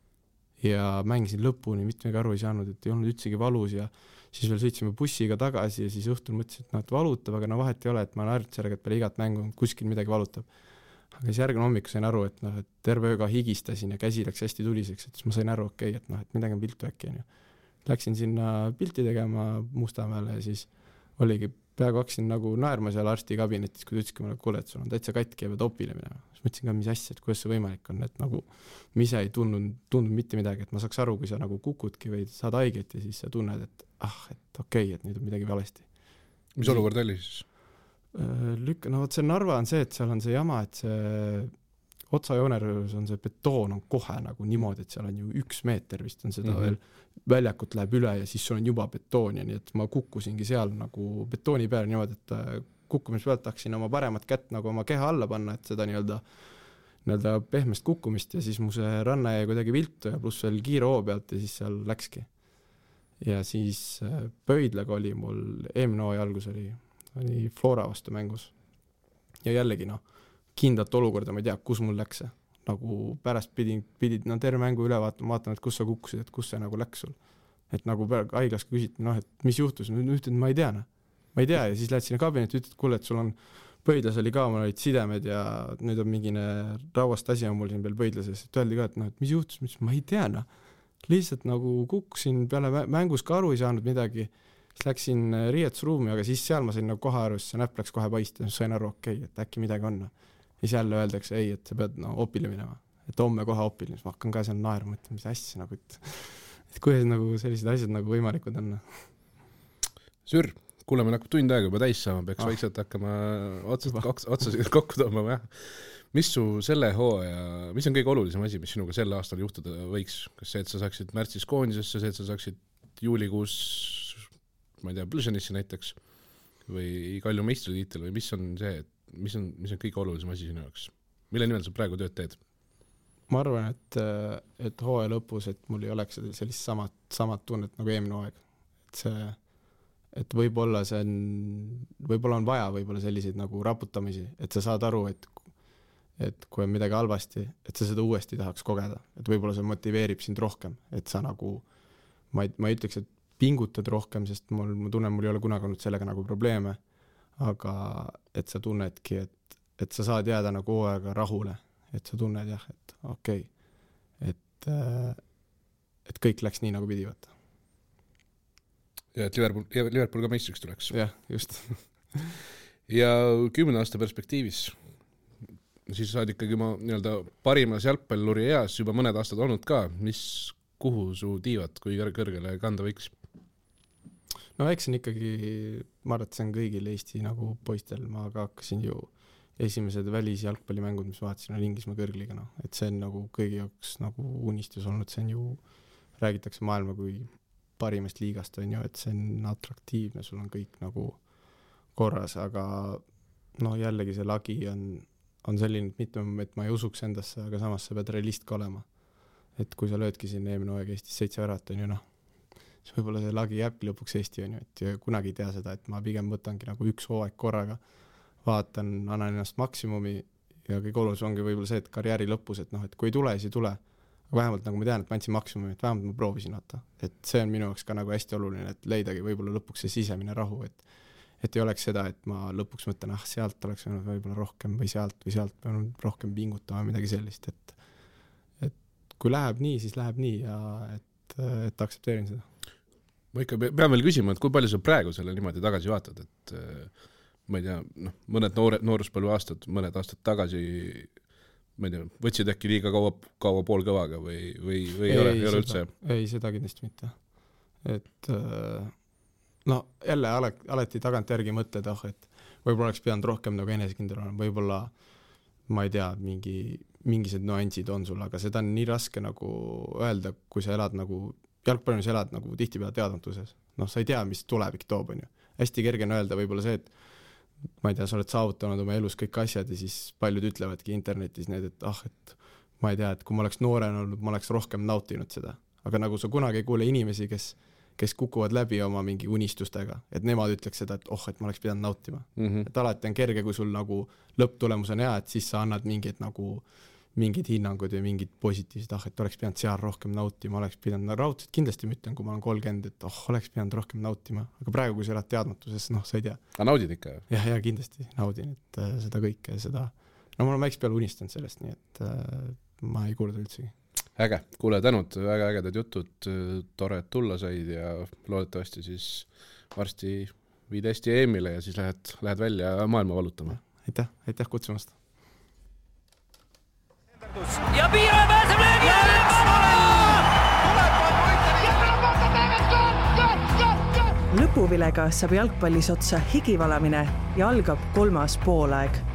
Ja mängisin lõpuni, mitte mega aru ei saanud, et ei olnud ütsegi valus ja siis veel sõitsime bussiga tagasi ja siis õhtul mõtlesin, et noh, et valutab, aga no vahet ei ole, et ma olen harjunud sellega, et peale igat mängu kuskil midagi valutab. Aga siis järgmine hommik sain aru, et noh, et terve ööga higistasin ja käsi läks hästi tuliseks, et siis ma sain aru, okei, et noh, et midagi on piltu äkki on ju. Läksin sinna pilti tegema Mustamäele ja siis oligi, peaaegu hakkasin nagu naerma seal arsti kabinetis, kui ta ütleski mulle, kuule, et sul on täitsa katki ja pead opile minema. Siis mõtlesin ka, mis asja, et kuidas see võimalik on, et nagu ma ise ei tundnud, tundnud mitte midagi, et ma saaks aru, kui sa nagu kukudki või saad haiget ja siis sa tunned, et ah, et okei, et nüüd on midagi valesti. Mis olukord oli siis? Lükka, no see Narva on see, et seal on see jama, et see otsajooneröös on see betoon on kohe nagu niimoodi, et seal on ju üks meeter vist on seda mm-hmm. veel väljakut läheb üle ja siis sul on juba betoon ja nii, et ma kukkusingi seal nagu betooni peale niimoodi, et kukkumis pealt tahaksin oma paremat kätt nagu oma keha alla panna, et seda nii-öelda, nii-öelda pehmest kukkumist ja siis mu see ranna jäi kuidagi viltu ja pluss veel kiire hoo pealt ja siis seal läkski. Ja siis Pöidlaga oli mul eelmine hooaja algus oli, oli Flora vastu mängus ja jällegi noh, kindlat olukorda, ma ei tea, kus mul läks see. Nagu pärast pidin, pidid no, terve mängu üle vaatama, vaatama, et kus sa kukkusid, et kus see nagu läks sul. Et nagu haiglas küsiti, noh, et mis juhtus, ütled, ma ei tea, no. ma ei tea ja siis lähed sinna kabinetti, ütled, kuule, et sul on Pöidlas oli ka, mul olid sidemed ja nüüd on mingine rauast asi on mul siin veel Pöidlases, et öeldi ka, et noh, et mis juhtus, mis, ma ei tea, no. Lihtsalt nagu kukkusin peale mängus ka aru ei saanud midagi, siis läksin riietusruumi, aga siis seal ma sain nagu koha aru, siis see näpp läks kohe paist ja sain aru, okei, et äkki midagi on, no. Ja siis jälle öeldakse, ei, et sa pead no, opile minema. Et homme kohe opile, siis ma hakkan ka seal naerma, et mis asja, nagu, et, et kuidas nagu sellised asjad nagu võimalikud on. Sür, kuule, meil hakkab tund aega juba täis saama, peaks ah. vaikselt hakkama otsast, otsasid kokku tooma. Mis su selle hooaja, mis on kõige olulisem asi, mis sinuga selle aastal juhtuda võiks? Kas see, et sa saaksid märtsis koondisesse, see, et sa saaksid juulikuus, ma ei tea, Plžanisse näiteks või Kalju meistritiitel või mis on see, et mis on, mis on kõige olulisem asi sinu jaoks? Mille nimel sa praegu tööd teed? Ma arvan, et, et hooaja lõpus, et mul ei oleks sellist samat, samat tunnet nagu eelmine aeg. Et see, et võib-olla see on, võib-olla on vaja võib-olla selliseid nagu raputamisi, et sa saad aru, et, et kui on midagi halvasti, et sa seda uuesti tahaks kogeda. Et võib-olla see motiveerib sind rohkem, et sa nagu, ma ei, ma ei ütleks, et pingutad rohkem, sest mul, ma tunnen, mul ei ole kunagi olnud sellega nagu probleeme, aga et sa tunnedki, et, et sa saad jääda nagu hooaega rahule, et sa tunned jah, et okei, okay. et, et kõik läks nii nagu pidi võtta. Ja et Liverpool, Liverpool ka meistriks tuleks. Jah, just. Ja kümne aasta perspektiivis, siis saad ikkagi ma nii-öelda parimas jalgpalluri eas juba mõned aastad olnud ka, mis, kuhu su tiivad, kui kõrgele kanda võiks? No eks on ikkagi, ma arvan, et see on kõigil Eesti nagu poistel, ma ka hakkasin ju esimesed välisjalgpallimängud, mis vaatasin, on Inglismaa kõrgliga, no. Et see on nagu kõigi jaoks nagu unistus olnud, see on ju, räägitakse maailma kui parimast liigast, on ju, et see on atraktiivne, sul on kõik nagu korras, aga no jällegi see lagi on, on selline, et mitte, et ma ei usuks endasse, aga samas sa pead realist ka olema. Et kui sa löödki siin eelmine hooaeg Eestis seitse värat, on ju noh, siis võib-olla see lagi jääbki lõpuks Eesti, on ju, et kunagi ei tea seda, et ma pigem võtangi nagu üks hooaeg korraga, vaatan, annan ennast maksimumi ja kõik olus ongi võib-olla see, et karjääri lõpus, et noh, et kui ei tule, siis ei tule. Aga vähemalt nagu ma tean, et ma andsin maksimumi, et vähemalt ma proovisin vaata. Et see on minu jaoks ka nagu hästi oluline, et leidagi võib-olla lõpuks see sisemine rahu, et et ei oleks seda, et ma lõpuks mõtlen, ah, sealt oleks võib-olla rohkem või sealt või sealt pean rohkem pingutama midagi sellist, et, et kui läheb nii, siis läheb nii ja et, et aksepteerin seda. Ma ikka pean veel küsima, et kui palju sa praegu selle niimoodi tagasi vaatad, et ma ei tea, noh, mõned noore, nooruspõlve aastad, mõned aastad tagasi, ma ei tea, võtsid äkki liiga kaua, kaua poolkõvaga või, või, või ei, ei ole, ei ole üldse? Ei, seda kindlasti mitte. Et no jälle alati tagant järgi mõtled, ah, et võib-olla oleks pidanud rohkem nagu enesekindel olema, võib-olla ma ei tea, mingi, mingised nuansid on sul, aga seda on nii raske nagu öelda, kui sa elad nagu, jalgpallis elad nagu tihtipeale teadmatuses. Noh, sa ei tea, mis tulevik toob, on ju. Hästi kerge on öelda võib-olla see, et ma ei tea, sa oled saavutanud oma elus kõik asjad ja siis paljud ütlevadki internetis need, et ah, et ma ei tea, et kui ma oleks noorena olnud, ma oleks rohkem nautinud seda. Aga nagu sa kunagi ei kuule inimesi, kes kes kukuvad läbi oma mingi unistustega, et nemad ütleks seda, et oh, et ma oleks pidanud nautima. Mm -hmm. Et alati on kerge, kui sul nagu lõpptulemus on hea, et siis sa annad mingid nagu mingid hinnangud ja mingid positiivsed, ah, et oleks pidanud seal rohkem nautima, oleks pidanud, raudselt kindlasti mõtlen, kui ma olen kolmkümmend, et oh, oleks pidanud rohkem nautima, aga praegu, kui sa elad teadmatuses, noh, sa ei tea. Aga naudid ikka ju? Jah, ja kindlasti naudin, et äh, seda kõike, seda, no ma olen väiks peale unistanud sellest, nii et äh, ma ei kuulda üldsegi. Äge, kuule, tänud, väga ägedad jutud, tore, et tulla said ja loodetavasti siis varsti viid Eesti E M-ile ja siis lähed, lähed välja maailma valutama. Aitäh, aitäh kutsumast. Ja Piire pääseb löögi lõpuvilega saab jalgpallis otsa higivalamine ja algab kolmas poolaeg.